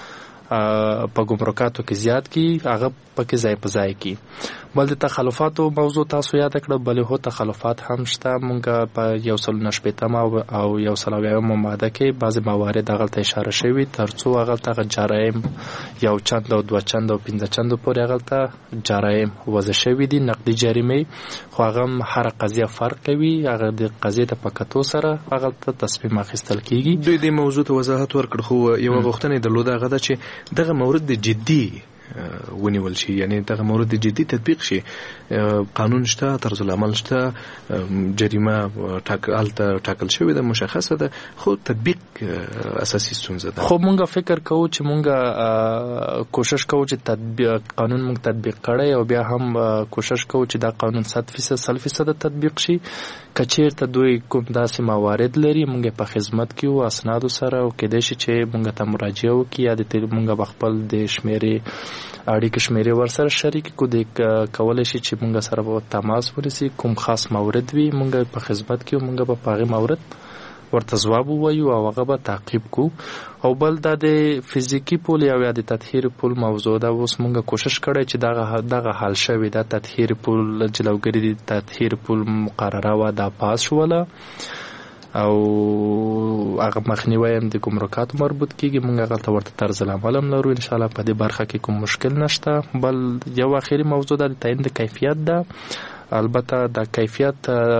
په ګمرکاتو کې زیات کی هغه پکې ځای په ځای کی. بل د تخلفاتو موضوع تاسو یاد کړه، بلې هو تخلفات هم شته. مونږ په یو سل نه شپېتم او یو سل اویایم ماده کې بعضې موارد هغلته اشاره شوي تر څو هغلته هغه جرایم یو چند او دوه چند او پنځه چندو پورې هغلته جرایم وضع شوي دي، نقدي جریمې، خو هغه هم هره قضیه فرق کوي، هغه د قضیې ته په کتو سره هغلته تصمیم اخیستل کیږي. دوی د موضوع ته وضاحت ورکړ، خو یوه غوښتنه یې درلوده هغه ده چې دغه مورد د جدي ونیول شي، یعنی دغه مورد جدي تطبیق شي. قانون شته، طرز العمل شته، جریمه ټاکل ټاکل شوې ده، مشخصه ده، خو تطبیق اساسي ستونزه ده. خو مونږ فکر کوو چې مونږ کوشش کوو چې تطبیق قانون مونږ تطبیق کړی او بیا هم کوشش کوو چې دا قانون صد فیصد سل فیصد تطبیق شي. کچیرته دوی کوم داسې موارد لري مونږ په خدمت کې او اسنادو سره او کېدای شي چې مونږ ته مراجعه وکړي یا د مونږ خپل د شمیرې اړیکې شمیرې ورسره شریک کو د کولای شي چې مونږ سره په تماس ونیسي، کوم خاص مورد وي مونږ په خدمت کې مونږ به په هغې مورد ورته ځواب ووایو او هغه به تعقیب کو. او بل دا د فزیکي پول یا د تطهیر پول موضوع ده، اوس مونږ کوشش کړی چې دغه دغه حل شوی دا تطهیر پول جلوګري د تطهیر پول مقرره وه دا پاس شوله او هغه مخنیوی هم د ګمرکاتو مربوط کیږي. مونږ هغلته ورته طرز العمل هم لرو، انشاءالله په دې برخه کې کوم مشکل نشته. بل یو اخري موضوع ده د تعیین د کیفیت ده. البته د کیفیت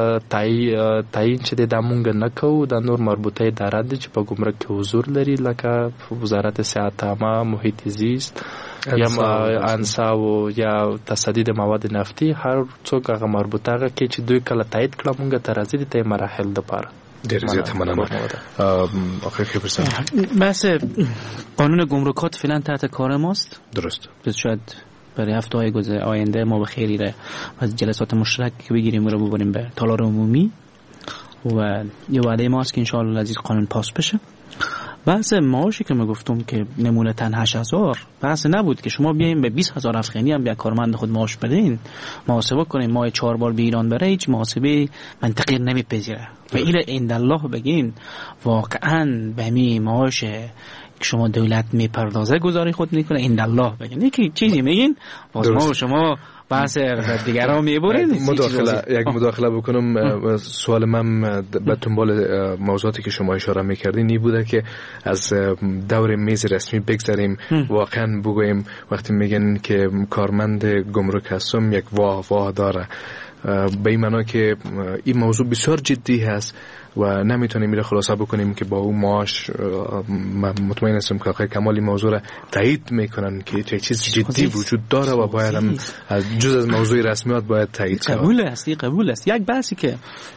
تعیین چې دا مونږ نه کوو، دا نور مربوطه ادارات دي چې په ګمرک کې حضور لري، لکه وزارت صحت عامه، محیط زیست یا انصاف یا تصدی د مواد نفتي، هر څوک هغه مربوطه هغه کې چې دوی کله تایید کړه مونږ ته راځي د مراحل دپاره. ډېر زیات مننه. آخر خبرسان بحث قانون گمرکات فعلا تحت کار ماست. درست. شاید برای هفته های آینده ما به خیری را از جلسات مشترک که بگیریم رو ببریم به تالار عمومی و یه وعده ماست که انشاءالله عزیز قانون پاس بشه. بحث معاشی که من گفتم که نمونه تنها هشت هزار بحث نبود که شما بیایم به بیست هزار افغانی هم بیا کارمند خود معاش بدین، محاسبه کنیم ماه چهار بار به ایران بره، هیچ محاسبه منطقی نمیپذیره و ایله عند الله بگین واقعا به می معاش که شما دولت میپردازه گزاری خود میکنه عند الله بگین. یکی چیزی میگین باز ما شما بحث دیگران میبرید. مداخله یک مداخله بکنم. سوال من به دنبال موضوعاتی که شما اشاره میکردین این بوده که از دور میز رسمی بگذاریم. واقعا بگویم وقتی میگن که کارمند گمرک هستم یک واه واه داره، به این معنا که این موضوع بسیار جدی هست و نمیتونیم میره خلاصه بکنیم که با اون معاش. مطمئن هستم که آقای کمال این موضوع را تایید میکنن که یک چیز جدی وجود داره و باید هم از جز از موضوع رسمیات باید تایید شود. قبول است، قبول است. یک بحثی که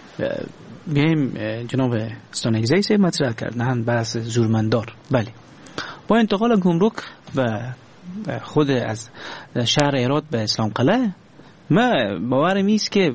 بیم جناب استانگزی سه مطرح کردن بحث زورمندار. بله، با انتقال گمرک و خود از شهر هرات به اسلام قلعه ما باورم است که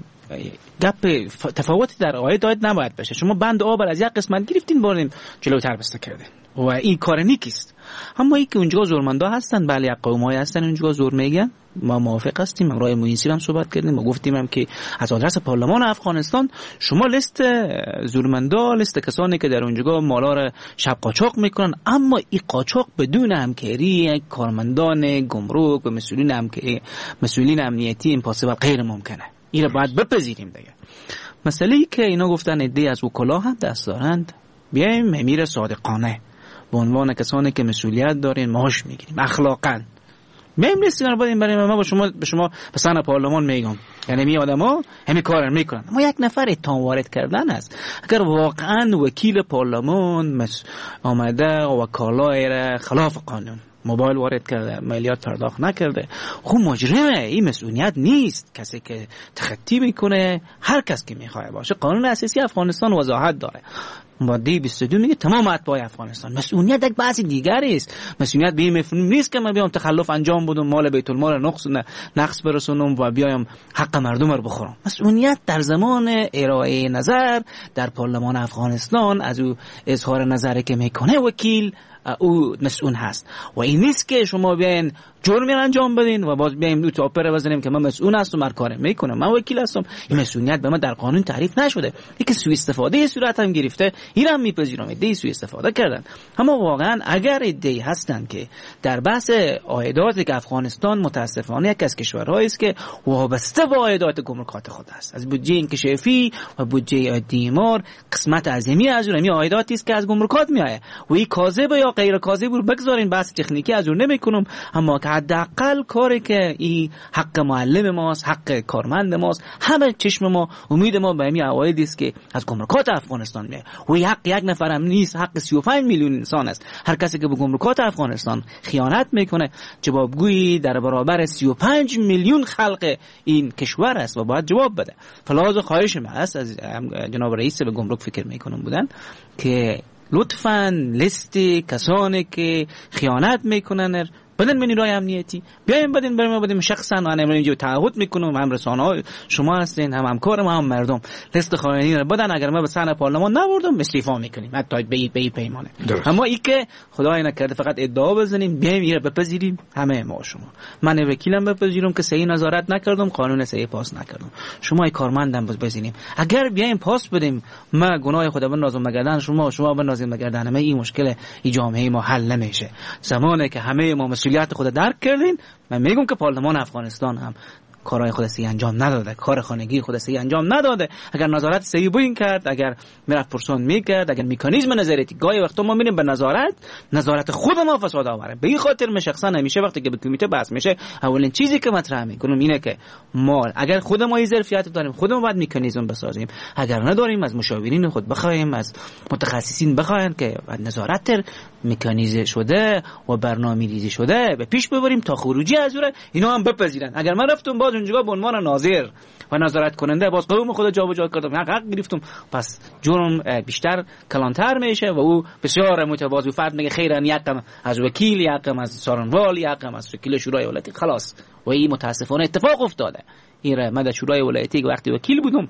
گپ تفاوتی در عاید عاید نباید بشه. شما بند آب از یک قسمت گرفتین بردین جلوتر بسته کردین و این کار نیکیست. اما ای که اونجا زورمندا هستن، بله یک قومای هستن اونجا زور میگن، ما موافق هستیم. من رای موینسی هم صحبت کردیم و گفتیم هم که از آدرس پارلمان افغانستان شما لیست زورمندا، لیست کسانی که در اونجا مالا را شب قاچاق میکنن، اما این قاچاق بدون همکاری کارمندان گمرک و مسئولین همکاری مسئولین امنیتی امپاسیبل غیر ممکنه. این را باید بپذیریم دیگه. مسئله ای که اینا گفتن عده از وکلا هم دست دارند، بیایم امیر صادقانه به عنوان کسانی که مسئولیت دارین معاش میگیریم اخلاقاً. میم نیست اینا بدیم برای ما با شما به شما به سن پارلمان میگم، یعنی می آدما همین کارا میکنن. ما یک نفر اتهام وارد کردن است. اگر واقعا وکیل پارلمان مس آمده و کالای را خلاف قانون موبایل وارد کرده، مالیات پرداخت نکرده، خب مجرمه. این مسئولیت نیست. کسی که تخطی میکنه هر کس که میخواد باشه. قانون اساسی افغانستان وضاحت داره. ماده بیست و دو میگه تمام اتباع افغانستان. مسئولیت یک بحث دیگری است. مسئولیت به این مفهوم نیست که من بیام تخلف انجام بدم، مال بیت المال نقص نقص برسونم و بیایم حق مردم رو بخورم. مسئولیت در زمان ارائه نظر در پارلمان افغانستان از او اظهار نظری که میکنه وکیل او مسئول هست و این نیست که شما بیاین جرمی انجام بدین و باز بیایم دو تا پر بزنیم که من مسئول هستم هر کاری میکنم، من وکیل هستم. این مسئولیت به ما در قانون تعریف نشده. یکی سوء استفاده صورت هم گرفته، این هم میپذیرم ایده سوء استفاده کردن. اما واقعا اگر ایده هستن که در بحث عایداتی که افغانستان متاسفانه یک از کشورهایی است که وابسته به عایدات گمرکات خود است، از بودجه انکشافی و بودجه دیمار قسمت عظیمی از اون عایداتی است که از گمرکات میآید و این کاذب یا غیر کاذب رو بگذارین، بحث تکنیکی از اون نمیکنم. اما که حداقل کاری که این حق معلم ماست، حق کارمند ماست، همه چشم ما امید ما به همین عوایدی است که از گمرکات افغانستان میاد و این حق یک نفر هم نیست، حق سی و پنج میلیون انسان است. هر کسی که به گمرکات افغانستان خیانت میکنه جوابگویی در برابر سی و پنج میلیون خلق این کشور است و باید جواب بده. فلازم خواهش من است از جناب رئیس به گمرک فکر میکنم بودن که لطفاً لیست کسانی که خیانت میکنن بدن من رای امنیتی بیایم بدین برای ما بدیم شخصا من اینجا تعهد میکنم، هم رسانه‌ها شما هستین، هم همکارم، هم مردم لیست خائنین رو بدن. اگر ما به صحن پارلمان نبردم استعفا میکنیم، حتی به به پیمانه. اما این که خدای نکرده فقط ادعا بزنیم بیایم اینو بپذیریم همه ما شما. من وکیلم بپذیرم که صحیح نظارت نکردم، قانون صحیح پاس نکردم، شما کارمندم بپذیریم. اگر بیایم پاس بدیم ما گناه خدا بنازم مگردن شما شما بنازیم مگردن ما، این مشکل ای جامعه ما حل نمیشه. زمانی که همه ما مسئولیت خود درک کردین، من میگم که پارلمان افغانستان هم کارهای خود صحیح انجام نداده، کار خانگی خود صحیح انجام نداده. اگر نظارت صحیح بوین کرد، اگر میرفت پرسون میکرد، اگر مکانیزم نظارتی گاهی وقتا ما میریم به نظارت نظارت خود ما فساد آوره. به این خاطر من شخصا همیشه وقتی که به کمیته بحث میشه اولین چیزی که مطرح میکنم اینه که ما اگر خود ما این ظرفیت داریم خودمون باید مکانیزم بسازیم، اگر نداریم از مشاورین خود بخوایم، از متخصصین بخوایم که نظارت مکانیزه شده و برنامه‌ریزی شده به پیش ببریم تا خروجی از اون اینا هم بپذیرن. اگر من رفتم باز اونجا به عنوان ناظر و نظارت کننده باز قوم خود جابجا کردم، حق حق گرفتم، پس جرم بیشتر کلانتر میشه و او بسیار متواضع فرد میگه خیرن یکم از وکیل، یکم از سارنوال، یکم از وکیل شورای ولایتی، خلاص. و این متاسفانه اتفاق افتاده. این من در شورای ولایتی وقتی وکیل بودم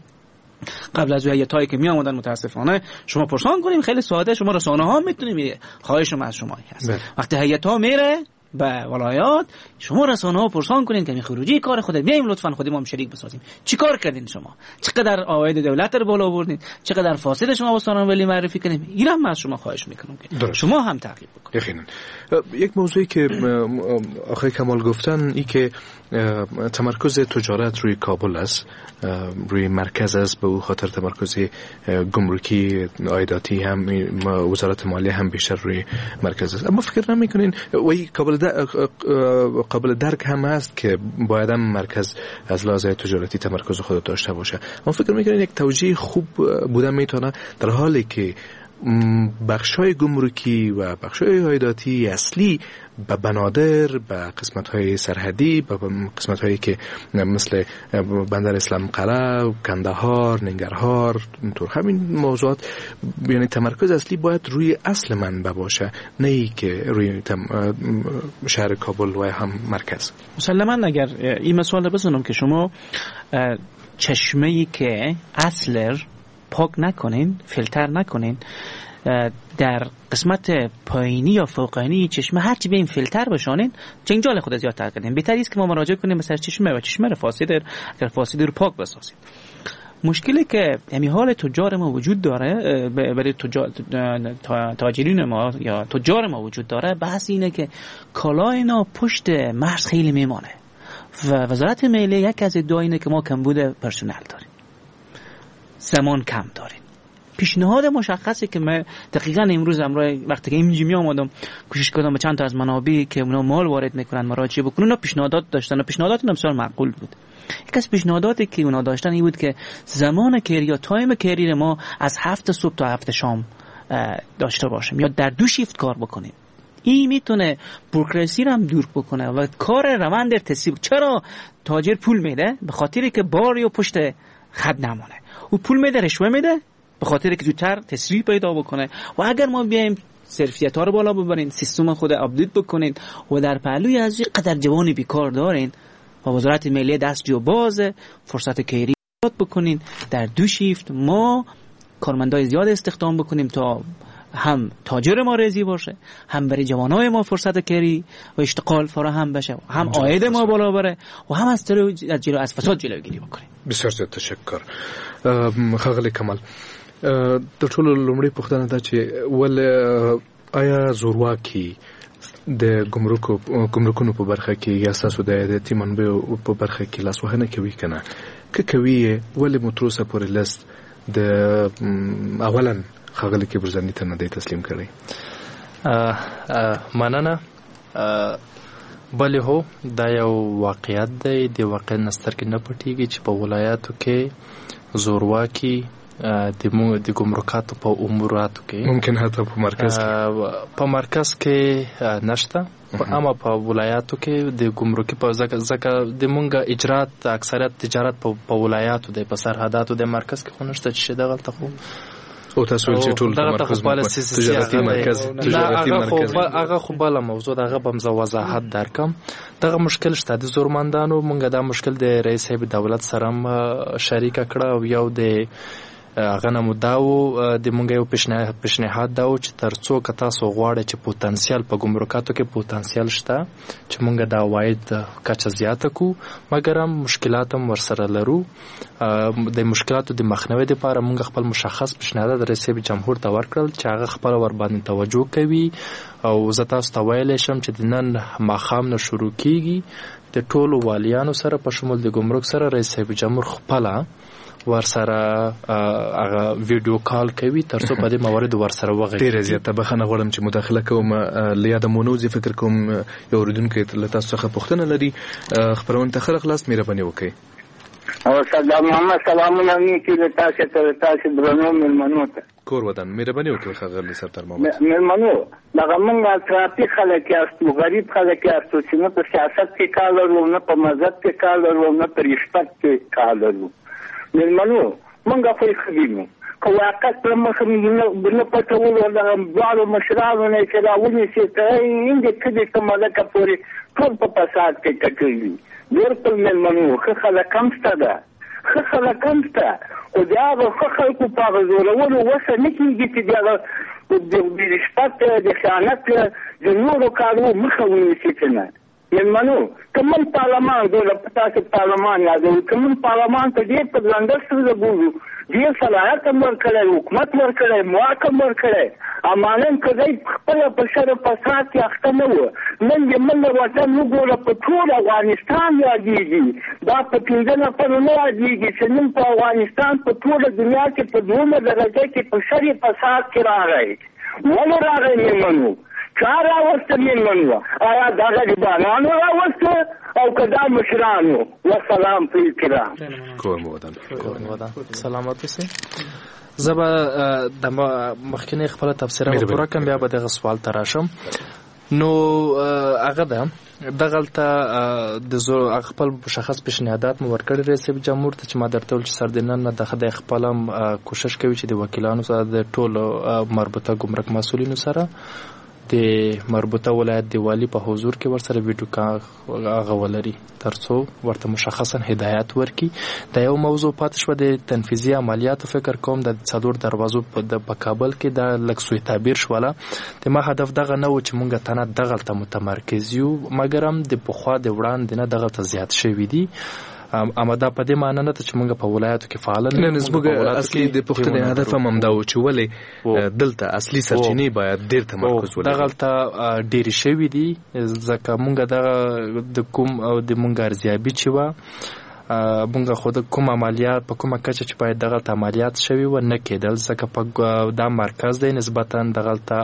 قبل از هیئتایی که می آمدن متاسفانه شما پرسان کنیم خیلی ساده، شما رسانه ها میتونیم، خواهش شما از شما هست بله. وقتی هیئت‌ها میره به ولایات شما رسانه ها پرسان کنین که می خروجی کار خود بیایم لطفاً خودی ما هم شریک بسازیم. چی کار کردین شما؟ چقدر عواید دولت رو بالا آوردین؟ چقدر فاصله شما با سازمان ملی معرفی کنیم؟ این هم از شما خواهش میکنم که شما هم تعقیب بکنید. یقینا یک موضوعی که آقای کمال گفتن این که تمرکز تجارت روی کابل است، روی مرکز است، به او خاطر تمرکز گمرکی عایداتی هم وزارت مالیه هم بیشتر روی مرکز است. اما فکر نمی‌کنین وی قابل قابل درک هم است که باید هم مرکز از لحاظ تجارتی تمرکز خود داشته باشه؟ اما فکر می‌کنین یک توجیه خوب بوده میتونه در حالی که بخشای گمرکی و بخشای عایداتی اصلی به بنادر، به قسمت‌های سرحدی، به قسمت‌هایی که مثل بندر اسلام قلعه، کندهار، ننگرهار، اینطور همین موضوعات، یعنی تمرکز اصلی باید روی اصل منبع باشه، نه ای که روی شهر کابل و هم مرکز. مسلماً اگر این مثال بزنم که شما چشمه‌ای که اصل پاک نکنین، فیلتر نکنین، در قسمت پایینی یا فوقانی چشمه هرچی به این فیلتر بشانین، جنجال خود زیادتر کردین. بهتر است که ما مراجعه کنیم به سر چشمه و چشمه رو فاسد، اگر فاسد رو پاک بسازیم. مشکلی که همین حال تجار ما وجود داره، برای تجار تاجرین ما یا تجار ما وجود داره، بحث اینه که کالای اینا پشت مرز خیلی میمانه و وزارت مالیه یک از ادعای اینه که ما کمبود پرسنل داریم، زمان کم داریم. پیشنهاد مشخصی که من دقیقاً امروز امروز وقتی که اینجا می آمدم کوشش کردم به چند تا از منابعی که اونا مال وارد میکنن مراجعه بکنن، اونا پیشنهادات داشتن و پیشنهادات اینا بسیار معقول بود. یک از پیشنهاداتی که اونا داشتن این بود که زمان کری یا تایم کری ما از هفت صبح تا هفت شام داشته باشیم یا در دو شیفت کار بکنیم. این میتونه بوروکراسی رو هم دور بکنه و کار روند تسهیل. چرا تاجر پول میده؟ به خاطری که باری و پشت خط نمونه. او پول میده، رشوه میده به خاطر که زودتر تسریع پیدا بکنه. و اگر ما بیایم ظرفیت ها رو بالا ببرین، سیستم خود آپدیت بکنین و در پهلوی از این قدر جوانی بیکار دارین و وزارت مالیه دست جو بازه، فرصت کیری بکنین، در دو شیفت ما کارمندای زیاد استخدام بکنیم تا هم تاجر ما راضی باشه، هم برای جوانای ما فرصت کاری و اشتغال فراهم بشه، هم عاید ما بالا بره و هم از جلو از فساد جلوگیری بکنیم. بسیار زیاد تشکر. ښاغلی کمال، د ټولو لومړی پوښتنه ده چې ول آیا زورواکي د ګمرکو ګمرکونو په برخه کې یا ستاسو د عایداتي منابعو په برخه کې لاسوهنه کوي که نه؟ که کوي ولې مو تر اوسه پورې لست د اولا ښاغلي کبرزني ته نه دی تسلیم کړی؟ مننه. بلې هو دا یو واقعیت دی، د واقعیت نه سترګې نه پټېږي چې په ولایاتو کې زورواکي د د ګمرکاتو په اموراتو کې ممکن حتی په مرکز کې په مرکز کې نشته، اما په ولایاتو کې د ګمرکي په ځکه د مونږ اجرات اکثریت تجارت په ولایاتو دی، په سرحداتو د مرکز کې خو نشته چې دغلته خو او تاسو چې ټول مرکز تجارتي مرکز تجارتي مرکز هغه خو بل موضوع دغه بمزه وضاحت درکم. دغه مشکل شته د زورمندانو، مونږ دا مشکل د رئیس هیئت دولت سره هم شریک کړه او یو د هغه نه مداو د مونږ یو پیشنهاد دا و چې تر څو که تاسو غواړئ چې پوتنسیال په ګمرکاتو کې پوتنسیال شته چې مونږ د عواید کچه زیاته کړو، مګر هم مشکلات هم ورسره لرو. د مشکلاتو د مخنیوي لپاره مونږ خپل مشخص پیشنهادات رئیس جمهور ته ورکړل چې هغه خپل ور باندې توجه کوي او زه تاسو ته ویلی شم چې د نن ماښام نه شروع کیږي د ټولو والیانو سره په شمول د ګمرک سره رئیس جمهور خپله ورسره هغه ویډیو کال کوي تر څو په دې موارد ورسره وغږیږي. ډېره زیاته بخښنه غواړم چې مداخله کوم له یاده مونوزي، فکر کوم یو اورېدونکی له تاسو څخه پوښتنه لري. خپرونه ته ښه راغلاست، مهرباني وکړئ. او سلام محمد سلامونه نیکی له تاسو ته تاسو درنو مېلمنو ته کور ودان مهرباني وکړئ ښاغلی سردار محمد. مېلمنو دغه موږ ټرافیک خلک یاستو، غریب خلک یاستو چې نه په سیاست کې کار لرو، نه په مذهب کې کار لرو، نه په رشوت کې کار لرو. مېلمنو مونږ خو یې ښه وینو که واقعیت پر مخه نه پټول و دغه دواړو مشرانو نه چې راونیسي ته هندې کلي کومه لکه پورې ټول په فساد کې ککړي دي. ډېر مېلمنو ښه خلک هم شته ده، ښه خلک هم شته، خو د هغه ښه خلکو په هغه زورولو وسه نه کېږي چې د هغه د رشوت د خیانت د نورو کارو مخه ونیسي که نه. مېلمنو که موږ پارلمان ګوره په تاسو پارلمان یادوي، که موږ پارلمان ته ډېر په ځنګل سره ګورو دې صلاحیت هم ورکړی، حکومت ورکړی، واک هم ورکړی، امانن کدی خپله په شر فساد کې اخته نه و. نن د مل وطن وګوره په ټول افغانستان یادېږي، دا په پنځه نفرو نه یادېږي چې نن په افغانستان په ټوله دنیا کې په دویمه درجه کې په شر فساد کې راغی. ولې راغی مېرمنو؟ چا راوسته مېرمنو؟ آیا دا غریبانانو راوسته او که دا مشرانو؟ وسلام پرې کرام. کوم ودان سلامت اوسئ. زه به د مخکینی خپله تفسیره به پوره کړم، بیا به دغه سوال ته راشم. نو هغه ده دغلته د زور خپل مشخص پیشنهادات مو ورکړي رئیس جمهور ته چې ما درته ویل چې سر د نن نه د خدای خپل هم کوشش کوي چې د وکیلانو سره د ټولو مربوطه ګمرک مسؤلینو سره د مربوطه ولایت د والی په حضور کې ورسره ویډیو هغه ولري ترڅو ورته مشخصا هدایات ورکي. د یو موضوع پاتې شوه د تنفیذي عملیاتو، فکر کوم د څلور دروازو په کابل کې د لږ سوء تعبیر شوله. د ما هدف دغه نه و چې مونږ تنه دغلته متمرکز یو، مګر هم د پخوا د وړاندې نه دغلته زیات شوي دي. اما دا په دې معنی نه ته چې موږ په ولایتو کې فعال نه نه زموږ اصلي د پښتنې هدف هم دا و چې ولې دلته اصلي سرچینې باید ډېر تمرکز ولري. دغلته ډېرې شوي دي ځکه موږ دغه د کوم او د موږ ارزیابي چې وه موږ خو د کوم عملیات په کومه کچه چې باید دغلته عملیات شوي و نه کېدل، ځکه په دا مرکز دی نسبتا دغلته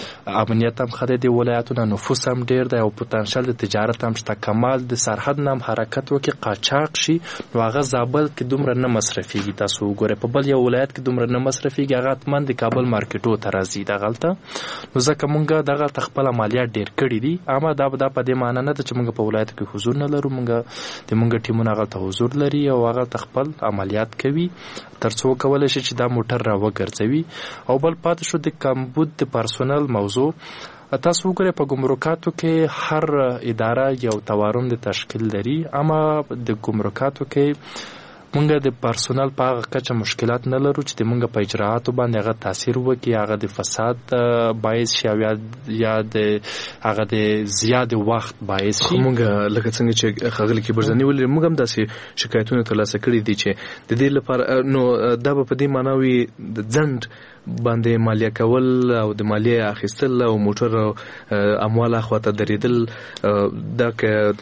امنیت هم ښه دی، د ولایتو نه نفوس هم ډېر دی او پوتنشل د تجارت هم شته. کمال د سرحد نه هم حرکت وکړي قاچاق شي نو هغه زابل کې دومره نه مصرفېږي. تاسو وګورئ په بل یو ولایت کې دومره نه مصرفېږي، هغه حتما د کابل مارکېټو ته راځي دغلته. نو ځکه موږ دغلته خپل عملیات ډېر کړي دي. اما دا دا په دې معنی نه ده چې موږ په ولایتو کې حضور نه لرو. موږ د موږ ټیمونه هغلته حضور لري او هغه خپل عملیات کوي ترڅو کولی شي چې دا موټر را وګرځوي. او بل پاتې شو د کمبود د پرسونل موضوع. تاسو وګورئ په ګمرکاتو کې هر اداره یو تورم د تشکیل لري، اما د ګمرکاتو کې مونږ د پرسونل په هغه کچه مشکلات نه لرو چې د مونږ په اجراعاتو باندې هغه تاثیر وکړي، هغه د فساد باعث شي او یا د هغه د زیات وخت باعث شي. مونږ لکه څنګه چې ښاغلي کبرزني ولري موږ هم داسې شکایتونه ترلاسه کړي دي چې د دې لپاره نو دا به په دې معنا وي د ځنډ باندې مالیه کول او د مالیه اخیستل او موټر اموال اخواته درېدل دا که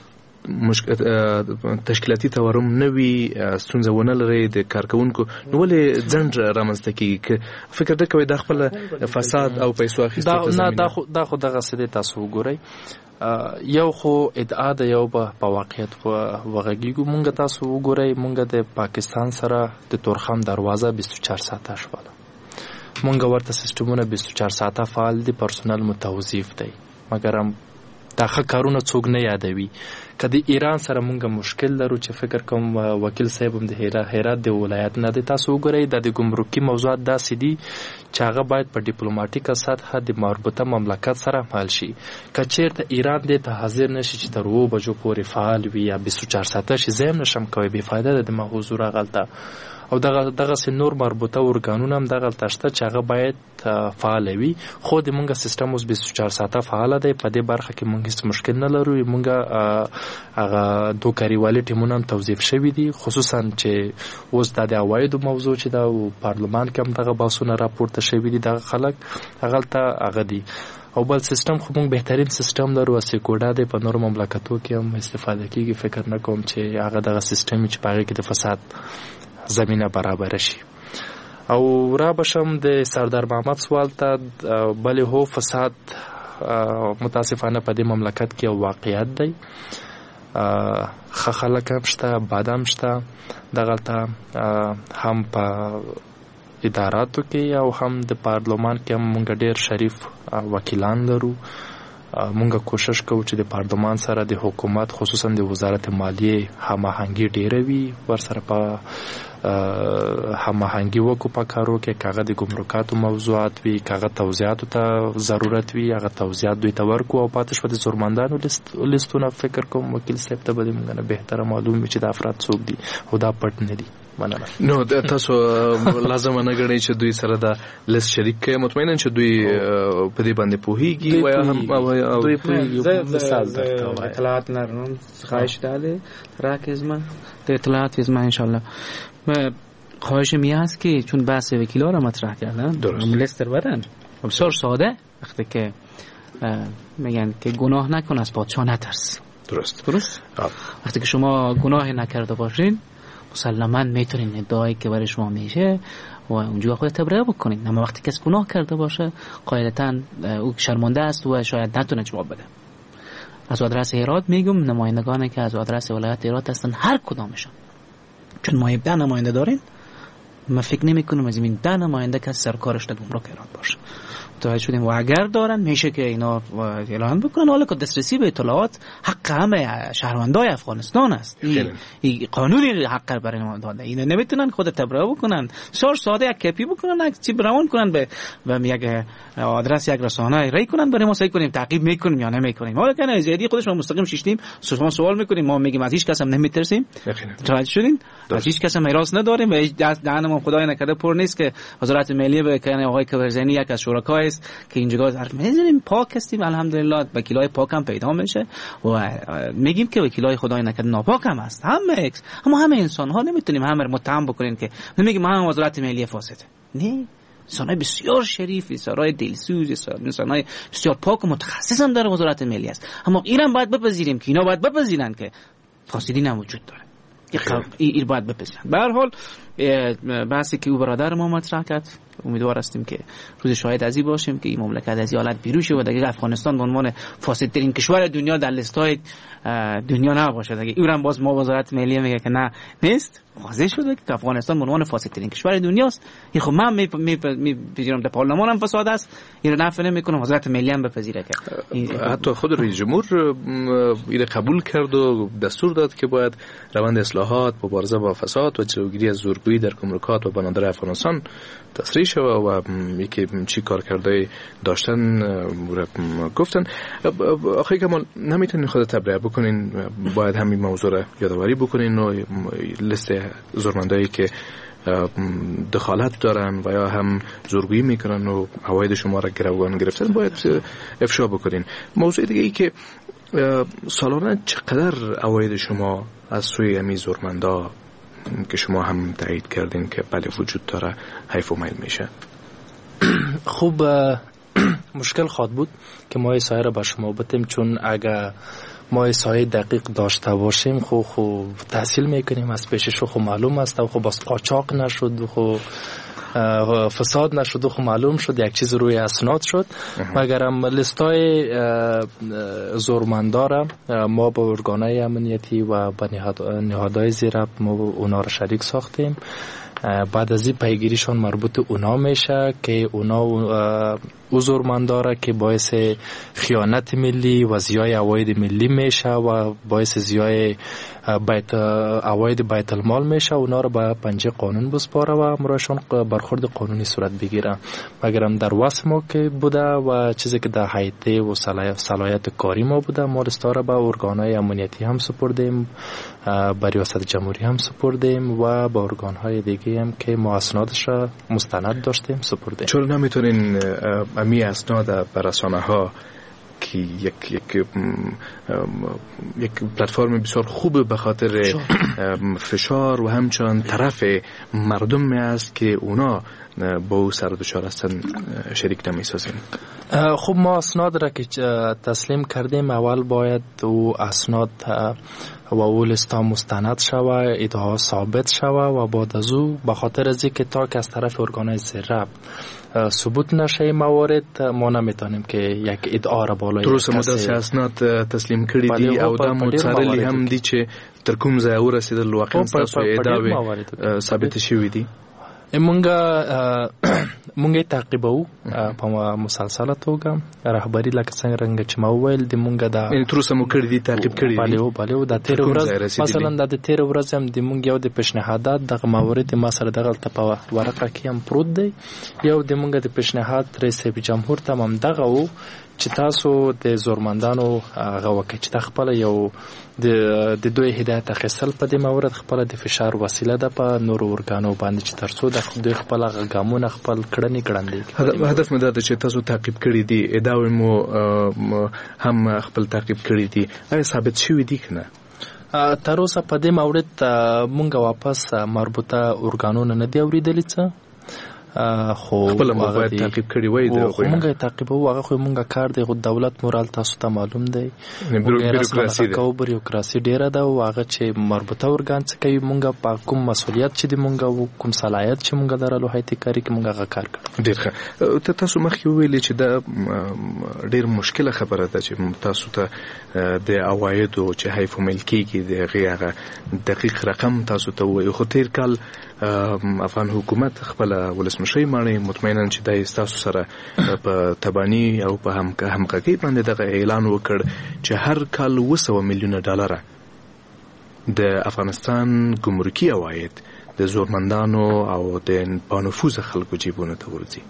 تشکیلاتي تورم نه وي ستونزه ونه لري د کارکوونکو، نو ولې ځنډ رامنځته کېږي؟ فکر نه کوئ دا خپله فساد او پیسو اخیستو ته زمینه؟ دا خو دغسې دی. تاسو وګورئ یو خو ادعا د یو په واقعیت وغږیږو. مونږ تاسو وګورئ مونږ د پاکستان سره د تورخم دروازه بیست و چهار ساعته شوله. مونږ ورته سیستمونه بیست و چهار ساعته فعال دي، پرسونل متوظیف دی، مګر هم دا ښه کارونه څوک نه یادوي. که د ایران سره مونږ مشکل لرو چې فکر کوم وکیل صاحب هم د هرات د ولایت نه دی. تاسو وګورئ دا د ګمرکي موضوعات داسې دي چې هغه باید په ډیپلوماټیکه سطحه د مربوطه مملکت سره حل شي. که چېرته ایران دې ته حاضر نشي چې تر اووه بجو پورې فعال وي یا بیست و چهار ساعته شي، زه هم نشم کوی، بېفایده ده د ما حضور هغلته. او دغه دغسې نور مربوطه ارګانونه هم دغلته شته چې هغه باید فعاله وي. خو د مونږ سیستم اوس بیست و چهار ساعته فعاله دی، په دې برخه کې مونږ هېڅ مشکل نه لرو. مونږ هغه دوکاریوالي ټیمونه هم توظیف شوي دي، خصوصا چې اوس دا د عوایدو موضوع چې دا پارلمان کې هم دغه بحثونه راپورته شوي دي، دغه خلک هغلته هغه دي. او بل سیستم خو مونږ بهترین سیستم لرو، اسیکوډا دی، په نورو مملکتو کې هم استفاده کېږي. فکر نه کوم چې هغه دغه سیستم چې په هغې کې د فساد زمینه برابر شي. او را بشم د سردار محمد سوال ته، بله هو فساد متاسفانه په دې مملکت کې یو واقعیت دی. ښه خلک هم شته، بد هم شته. دغلته هم په اداراتو کې او هم د پارلمان کې هم مونږ ډېر شریف وکیلان لرو. مونږ کوشش کوو چې د پارلمان سره د حکومت خصوصا د وزارت مالیې هماهنګي ډېره وي، ورسره په هماهنګي وکړو په کارو کې. که هغه د ګمرکاتو موضوعات وي، که هغه توضیحاتو ته ضرورت وي، هغه توضیحات دوی ته ورکړو. او پاتې شوه د زورمندانو لیستونه، فکر کوم وکیل صاحب ته به د موږ نه بهتره معلوم وي چې دا افراد څوک دي او دا پټ نه دي. مننه. نو تاسو لازم نه ګڼئ چې دوی سره دا لیست شریک کړئ؟ مطمئنا چې دوی په دې باندې پوهیږي و یا هم دوی پوهیږي؟ مثال درته اطلاعات لرم، خواهش ده راکې زما د اطلاعات زما ان شاء الله خواهش می است که چون بحث وکیلا را مطرح کردن لستر بدن بسیار ساده وقتی که میگن که گناه نکن از پادشاه نترس. درست درست وقتی که شما گناه نکرده باشین مسلماً میتونین ادعایی که برای شما میشه و اونجا خود تبرئه بکنین، اما وقتی کس گناه کرده باشه قاعدتاً او شرمنده است و شاید نتونه جواب بده. از آدرس هرات میگم نمایندگانی که از آدرس ولایت هرات هستن هر کدامشون، چون ما ده نماینده داریم، من فکر نمی کنم از این ده نماینده که سرکارش در گمرک هرات باشه. متوجه شدیم و اگر دارن میشه که اینا اعلان بکنن. حالا که دسترسی به اطلاعات حق همه شهروندای افغانستان است، این قانونی حق برای ما داده. اینا نمیتونن خود تبرئه بکنن، سر ساده یک کپی بکنن، چی روان کنن به و یک آدرس یک رسانه رای کنن برای ما سعی کنیم تعقیب میکنیم یا نمیکنیم. حالا که نه زیادی خودش ما مستقیم شیشتیم شما سوال میکنیم، ما میگیم از هیچ کس هم نمیترسیم. متوجه شدین؟ از هیچ کس هم میراث نداریم و هیچ دست دهنمون خدای نکرده پر نیست که وزارت مالیه به کنه آقای کبرزنی یک از شرکای است که اینجا حرف میزنیم. پاک هستیم الحمدلله، وکیلای پاک هم پیدا میشه و میگیم که وکیلای خدای نکرده ناپاک هم هست. همه اما همه انسان ها نمیتونیم همه رو متهم بکنیم که نمیگیم همه وزارت مالیه فاسده. نه، انسانای بسیار شریف، انسانای دلسوز، انسانای بسیار پاک و متخصص هم در وزارت مالیه است. اما اینا باید بپذیریم که اینا باید بپذیرن که فاسدی هم وجود داره. این باید بپذیرن. به هر حال بحثی که او برادر ما مطرح کرد، امیدوار هستیم که روز شاهد ازی باشیم که این مملکت از این حالت بیرون شه و دیگه افغانستان به عنوان فاسدترین کشور دنیا در لیست‌های دنیا نباشه. دیگه ایران باز ما وزارت مالیه میگه که نه نیست، واضح شده که افغانستان به عنوان فاسدترین کشور دنیاست. این خب من میپذیرم در پارلمان هم فساد است، این رو نفی نمیکنم، وزارت مالیه هم بپذیره که حتی خود رئیس جمهور این قبول کرد و دستور داد که باید روند اصلاحات، مبارزه با فساد و جلوگیری از زورگویی در گمرکات و بنادر افغانستان تسریع شد و یکی چی کار کرده داشتن گفتن. آخه کمال نمیتونین خود تبرئه بکنین، باید همین موضوع را یادآوری بکنین و لیست زورمندایی که دخالت دارن و یا هم زورگویی میکنن و عواید شما را گروگان گرفتن باید افشا بکنین. موضوع دیگه ای که سالانه چقدر عواید شما از سوی همین زورمندا که شما هم تایید کردین که بله وجود داره حیف و میل میشه؟ خوب مشکل خواهد بود که ما سایه را به شما بتیم، چون اگر ما سایه دقیق داشته باشیم خب خب تحصیل میکنیم از پیشش خب معلوم است و خب باز قاچاق نشد و خب فساد نشد و خب معلوم شد یک چیز روی اسناد شد. مگرم لیستای زورمندار ما با ارگانهای امنیتی و با نهادهای زیر ما اونا را شریک ساختیم. بعد از این پیگیریشان مربوط اونا میشه که اونا او زورمنداره که باعث خیانت ملی و زیای عواید ملی میشه و باعث زیای بیت عواید بیت المال میشه، اونا رو به پنجه قانون بسپاره و امرایشان برخورد قانونی صورت بگیره. مگرم در وصف ما که بوده و چیزی که در حیطه و صلاحیت کاری ما بوده، ما رستاره به ارگانهای امنیتی هم سپردیم، به ریاست جمهوری هم سپردیم و با ارگانهای دیگه هم که ما اسنادش را مستند داشتیم سپردیم. چرا نمیتونین امی اسناد بر رسانه ها که یک یک یک پلتفرم بسیار خوب به خاطر فشار و همچنان طرف مردم است که اونا با او سر دچار هستن شریک نمیسازین؟ خب ما اسناد را که تسلیم کردیم اول باید او اسناد و او لیستا مستند شوه، ادعا ثابت شوه و بعد از او به خاطر از اینکه تا که از طرف ارگانهای زیر ثبوت نشه موارد ما نمیتونیم که یک ادعا را بالای درست مدرسه اسناد تسلیم کردی دی او دا متصرلی هم دی چه تر کوم ځای ورسېدل واقعا تاسو ادعا ثابت شوی دی؟ مونږه مونږه تعقیبو په مسلسله توګه رهبری لکه څنګه رنګ چې ما وویل د مونږه دا ان تر اوسه مو کړی دي تعقیب کړی دي بله بله د تیر ورځ مثلا د تیر ورځ هم د مونږ یو د پیشنهادات دغه موارد ما سره دغه په ورقه کې هم پروت دی. یو د مونږه د پیشنهاد رئیس جمهور ته هم دغه وو چې تاسو د زورمندانو هغه وکړي چې خپل یو د دوی هدایت اخیستل په دې مورد خپل د فشار وسیله ده په نور ورګانو باندې چې ترڅو د دوی خپل غامونه خپل کړنې کړندې. هدف مو دا چې تاسو تعقیب کړی دي، ادعا مو هم خپل تعقیب کړی دي، آیا ثابت شوی دي کنه؟ تر اوسه په دې مورد مونږ واپس مربوطه ارګانونه نه دی اوریدلی څه خو خپل موبایل تعقیب کړی وای دی خو مونږه تعقیب وو هغه خو مونږه کار دی خو دولت مورال تاسو ته معلوم دی بیروکراسي دی بیروکراسي ډیره ده او هغه چې مربوطه ارګان څه کوي مونږه په کوم مسولیت چې دی مونږه کوم صلاحیت چې مونږه درلو هیته کاری کې مونږه هغه کار کړ ډیر ښه ته تاسو مخکې ویلې چې دا ډیر مشکله خبره ده چې تاسو ته د عوایدو چې حیف ملکیږي د هغه دقیق رقم تاسو ته وایي خو تیر کال افغان حکومت خپل ولسمشي مانی مطمئنا چې د تاسو سره په تبانی او په همغږي باندې دغه اعلان وکړ چې هر کال وسو میلیون ډالر د افغانستان ګمرکي عواید د زورمندانو او د بانفوذ خلکو جیبونو ته ورځي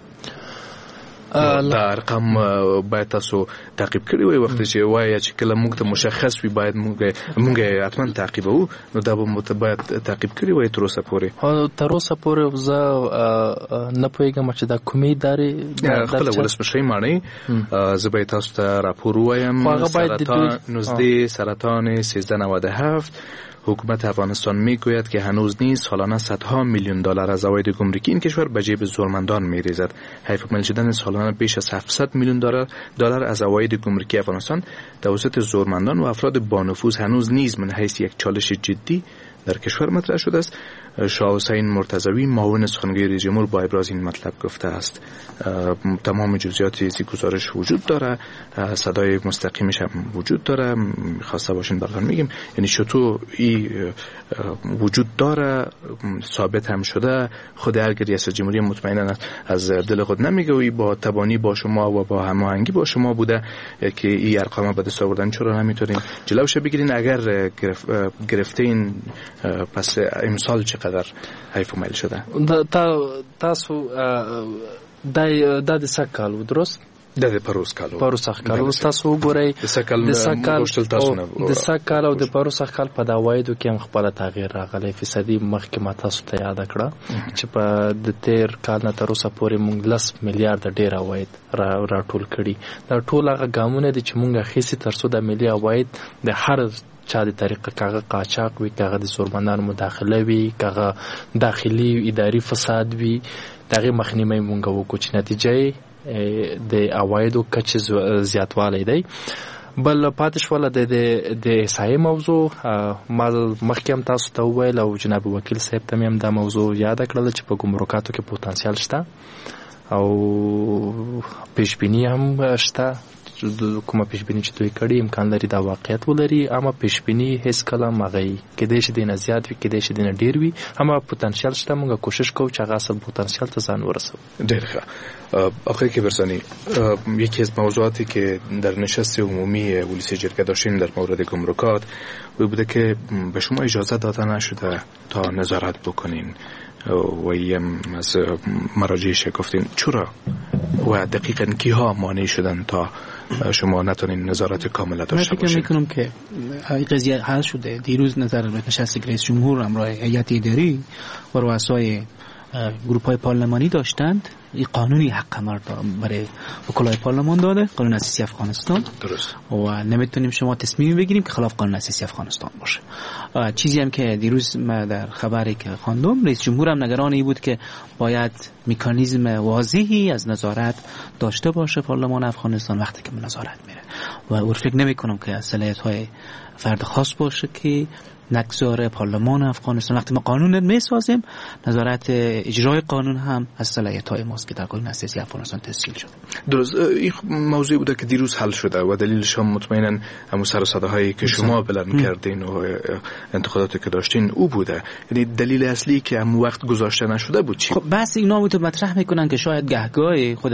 دا ارقام باید تاسو تعقیب کړی وي وخت چې وایي چې کله موږ ته مشخص وي باید موږ موږ حتما تعقیبو نو دا به باید تعقیب کړی وي تر اوسه پورې تر اوسه پورې زه نه پوهیږم چې دا کومې ادارې خپل ولسمشي مانی زه به تاسو ته راپور وایم سرطان نوزده سرطان سیزده نود و هفت حکومت افغانستان میگوید که هنوز نیز سالانه صدها میلیون دلار از عواید گمرکی این کشور به جیب زورمندان میریزد. حیف مل شدن سالانه بیش از هفتصد میلیون دلار دلار از عواید گمرکی افغانستان توسط زورمندان و افراد بانفوذ هنوز نیز من حیث یک چالش جدی در کشور مطرح شده است. شاه حسین مرتضوی معاون سخنگوی رئیس جمهور با ابراز این مطلب گفته است. تمام جزئیات این گزارش وجود داره، صدای مستقیمش هم وجود داره، خواسته باشین براتون میگیم. یعنی چطور این وجود داره، ثابت هم شده. خود هر ریاست جمهوری مطمئنا از دل خود نمیگه و با تبانی با شما و با هماهنگی با شما بوده که این ارقام به دست آوردن. چرا نمیتونین جلوش بگیرین؟ اگر گرفتین پس امسال چقدر حیف و میل شده؟ تا تاسو دای د سکالو درست د پروس کالو پروس کالو تاسو ګورئ د سکال د سکال او د پروس کال په داوایدو کې هم خپل تغییر راغلی فیصدي مخکې ما تاسو ته یاد کړه چې په د تیر کال نه تر اوسه پورې مونږ لس میلیارډ ډیر عواید را راټول کړي. دا ټول هغه ګامونه دي چې مونږ خېسي ترڅو د ملي عواید د هر چا د طریقه کاغه قاچاق وي، کاغه د زورمندانو مداخله وي، کاغه داخلي اداري فساد وي، دغه مخنیمه مونږ وکړو چې نتیجه د عوایدو کچې زیاتوالی دی. بل پاتې شوله د د احصایې موضوع ما مخکې هم تاسو ته وویل او جناب وکیل صاحب ته مې هم دا موضوع یاده کړله چې په ګمرکاتو کې پوتانسیال شته او پیشبیني هم شته. کومه پیشبیني چې دوی کړي امکان لري دا واقعیت ولري، اما پیشبیني هیڅ کله مغی کېدای شي دینه زیات وي، کېدای شي دینه ډیر وي، اما پتانسیل شته. موږ کوشش کوو چې هغه اصل پتانسیل ته ځان ورسوو. ډیر ښه. آقای کبرسانی، یکی از موضوعاتی که در نشست عمومی ولسی جرگه داشتیم در مورد گمرکات بوده که به شما اجازه داده نشده تا نظارت بکنین و یم از مراجعش گفتین چرا و دقیقاً کیها مانع شدن تا شما نتونین نظارت کامل داشته باشین؟ من فکر میکنم که این قضیه حل شده. دیروز نظر به نشست رئیس جمهور همراه هیئت اداری و رؤسای گروپ های پارلمانی داشتند. این قانونی حق مرد برای وکلای پارلمان داده، قانون اساسی افغانستان. درست. و نمیتونیم شما تصمیم بگیریم که خلاف قانون اساسی افغانستان باشه. چیزی هم که دیروز ما در خبری که خواندم رئیس جمهور هم نگران این بود که باید مکانیزم واضحی از نظارت داشته باشه پارلمان افغانستان وقتی که نظارت میره. و اور فکر نمی کنم که صلاحیت های فرد خاص باشه که نگذاره پارلمان افغانستان وقتی ما قانون میسازیم نظارت اجرای قانون هم از صلاحیت‌های ماست که در قانون اساسی افغانستان تسجیل شده. درست. این موضوعی بوده که دیروز حل شده و دلیلش هم مطمئنا همون سر و صداهایی که شما بلند کردین و انتقاداتی که داشتین او بوده. یعنی دلیل اصلی که هم وقت گذاشته نشده بود چی؟ خب بس اینا بود مطرح میکنن که شاید گهگاهی خود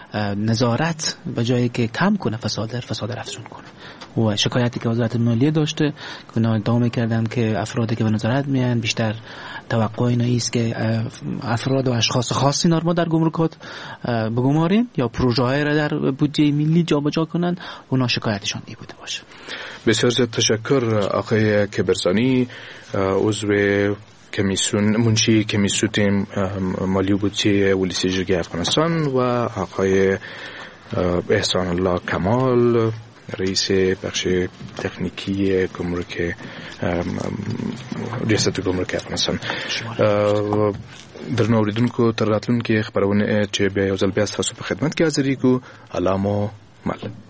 نظارت به جایی که کم کنه فساد فساد افزون کنه. و شکایتی که وزارت مالیه داشته که ادعا می‌کردن که افرادی که به نظارت میان بیشتر توقع اینه است که افراد و اشخاص خاصی نرما در گمرکات بگمارین یا پروژه‌های را در بودجه ملی جابجا کنن. اونا شکایتشان این بوده باشه. بسیار زیاد تشکر آقای کبرسانی، عضو کمیسیون منشی کمیسیون مالی و بودجه ولسی جرگه افغانستان، و آقای احسان الله کمال رئیس بخش تکنیکی گمرک ریاست گمرک افغانستان. درنو اوریدونکو تر راتلونکي خبرونه چې بیا یو ځل بیا تاسو په خدمت کې حاضرې کو. علامو مل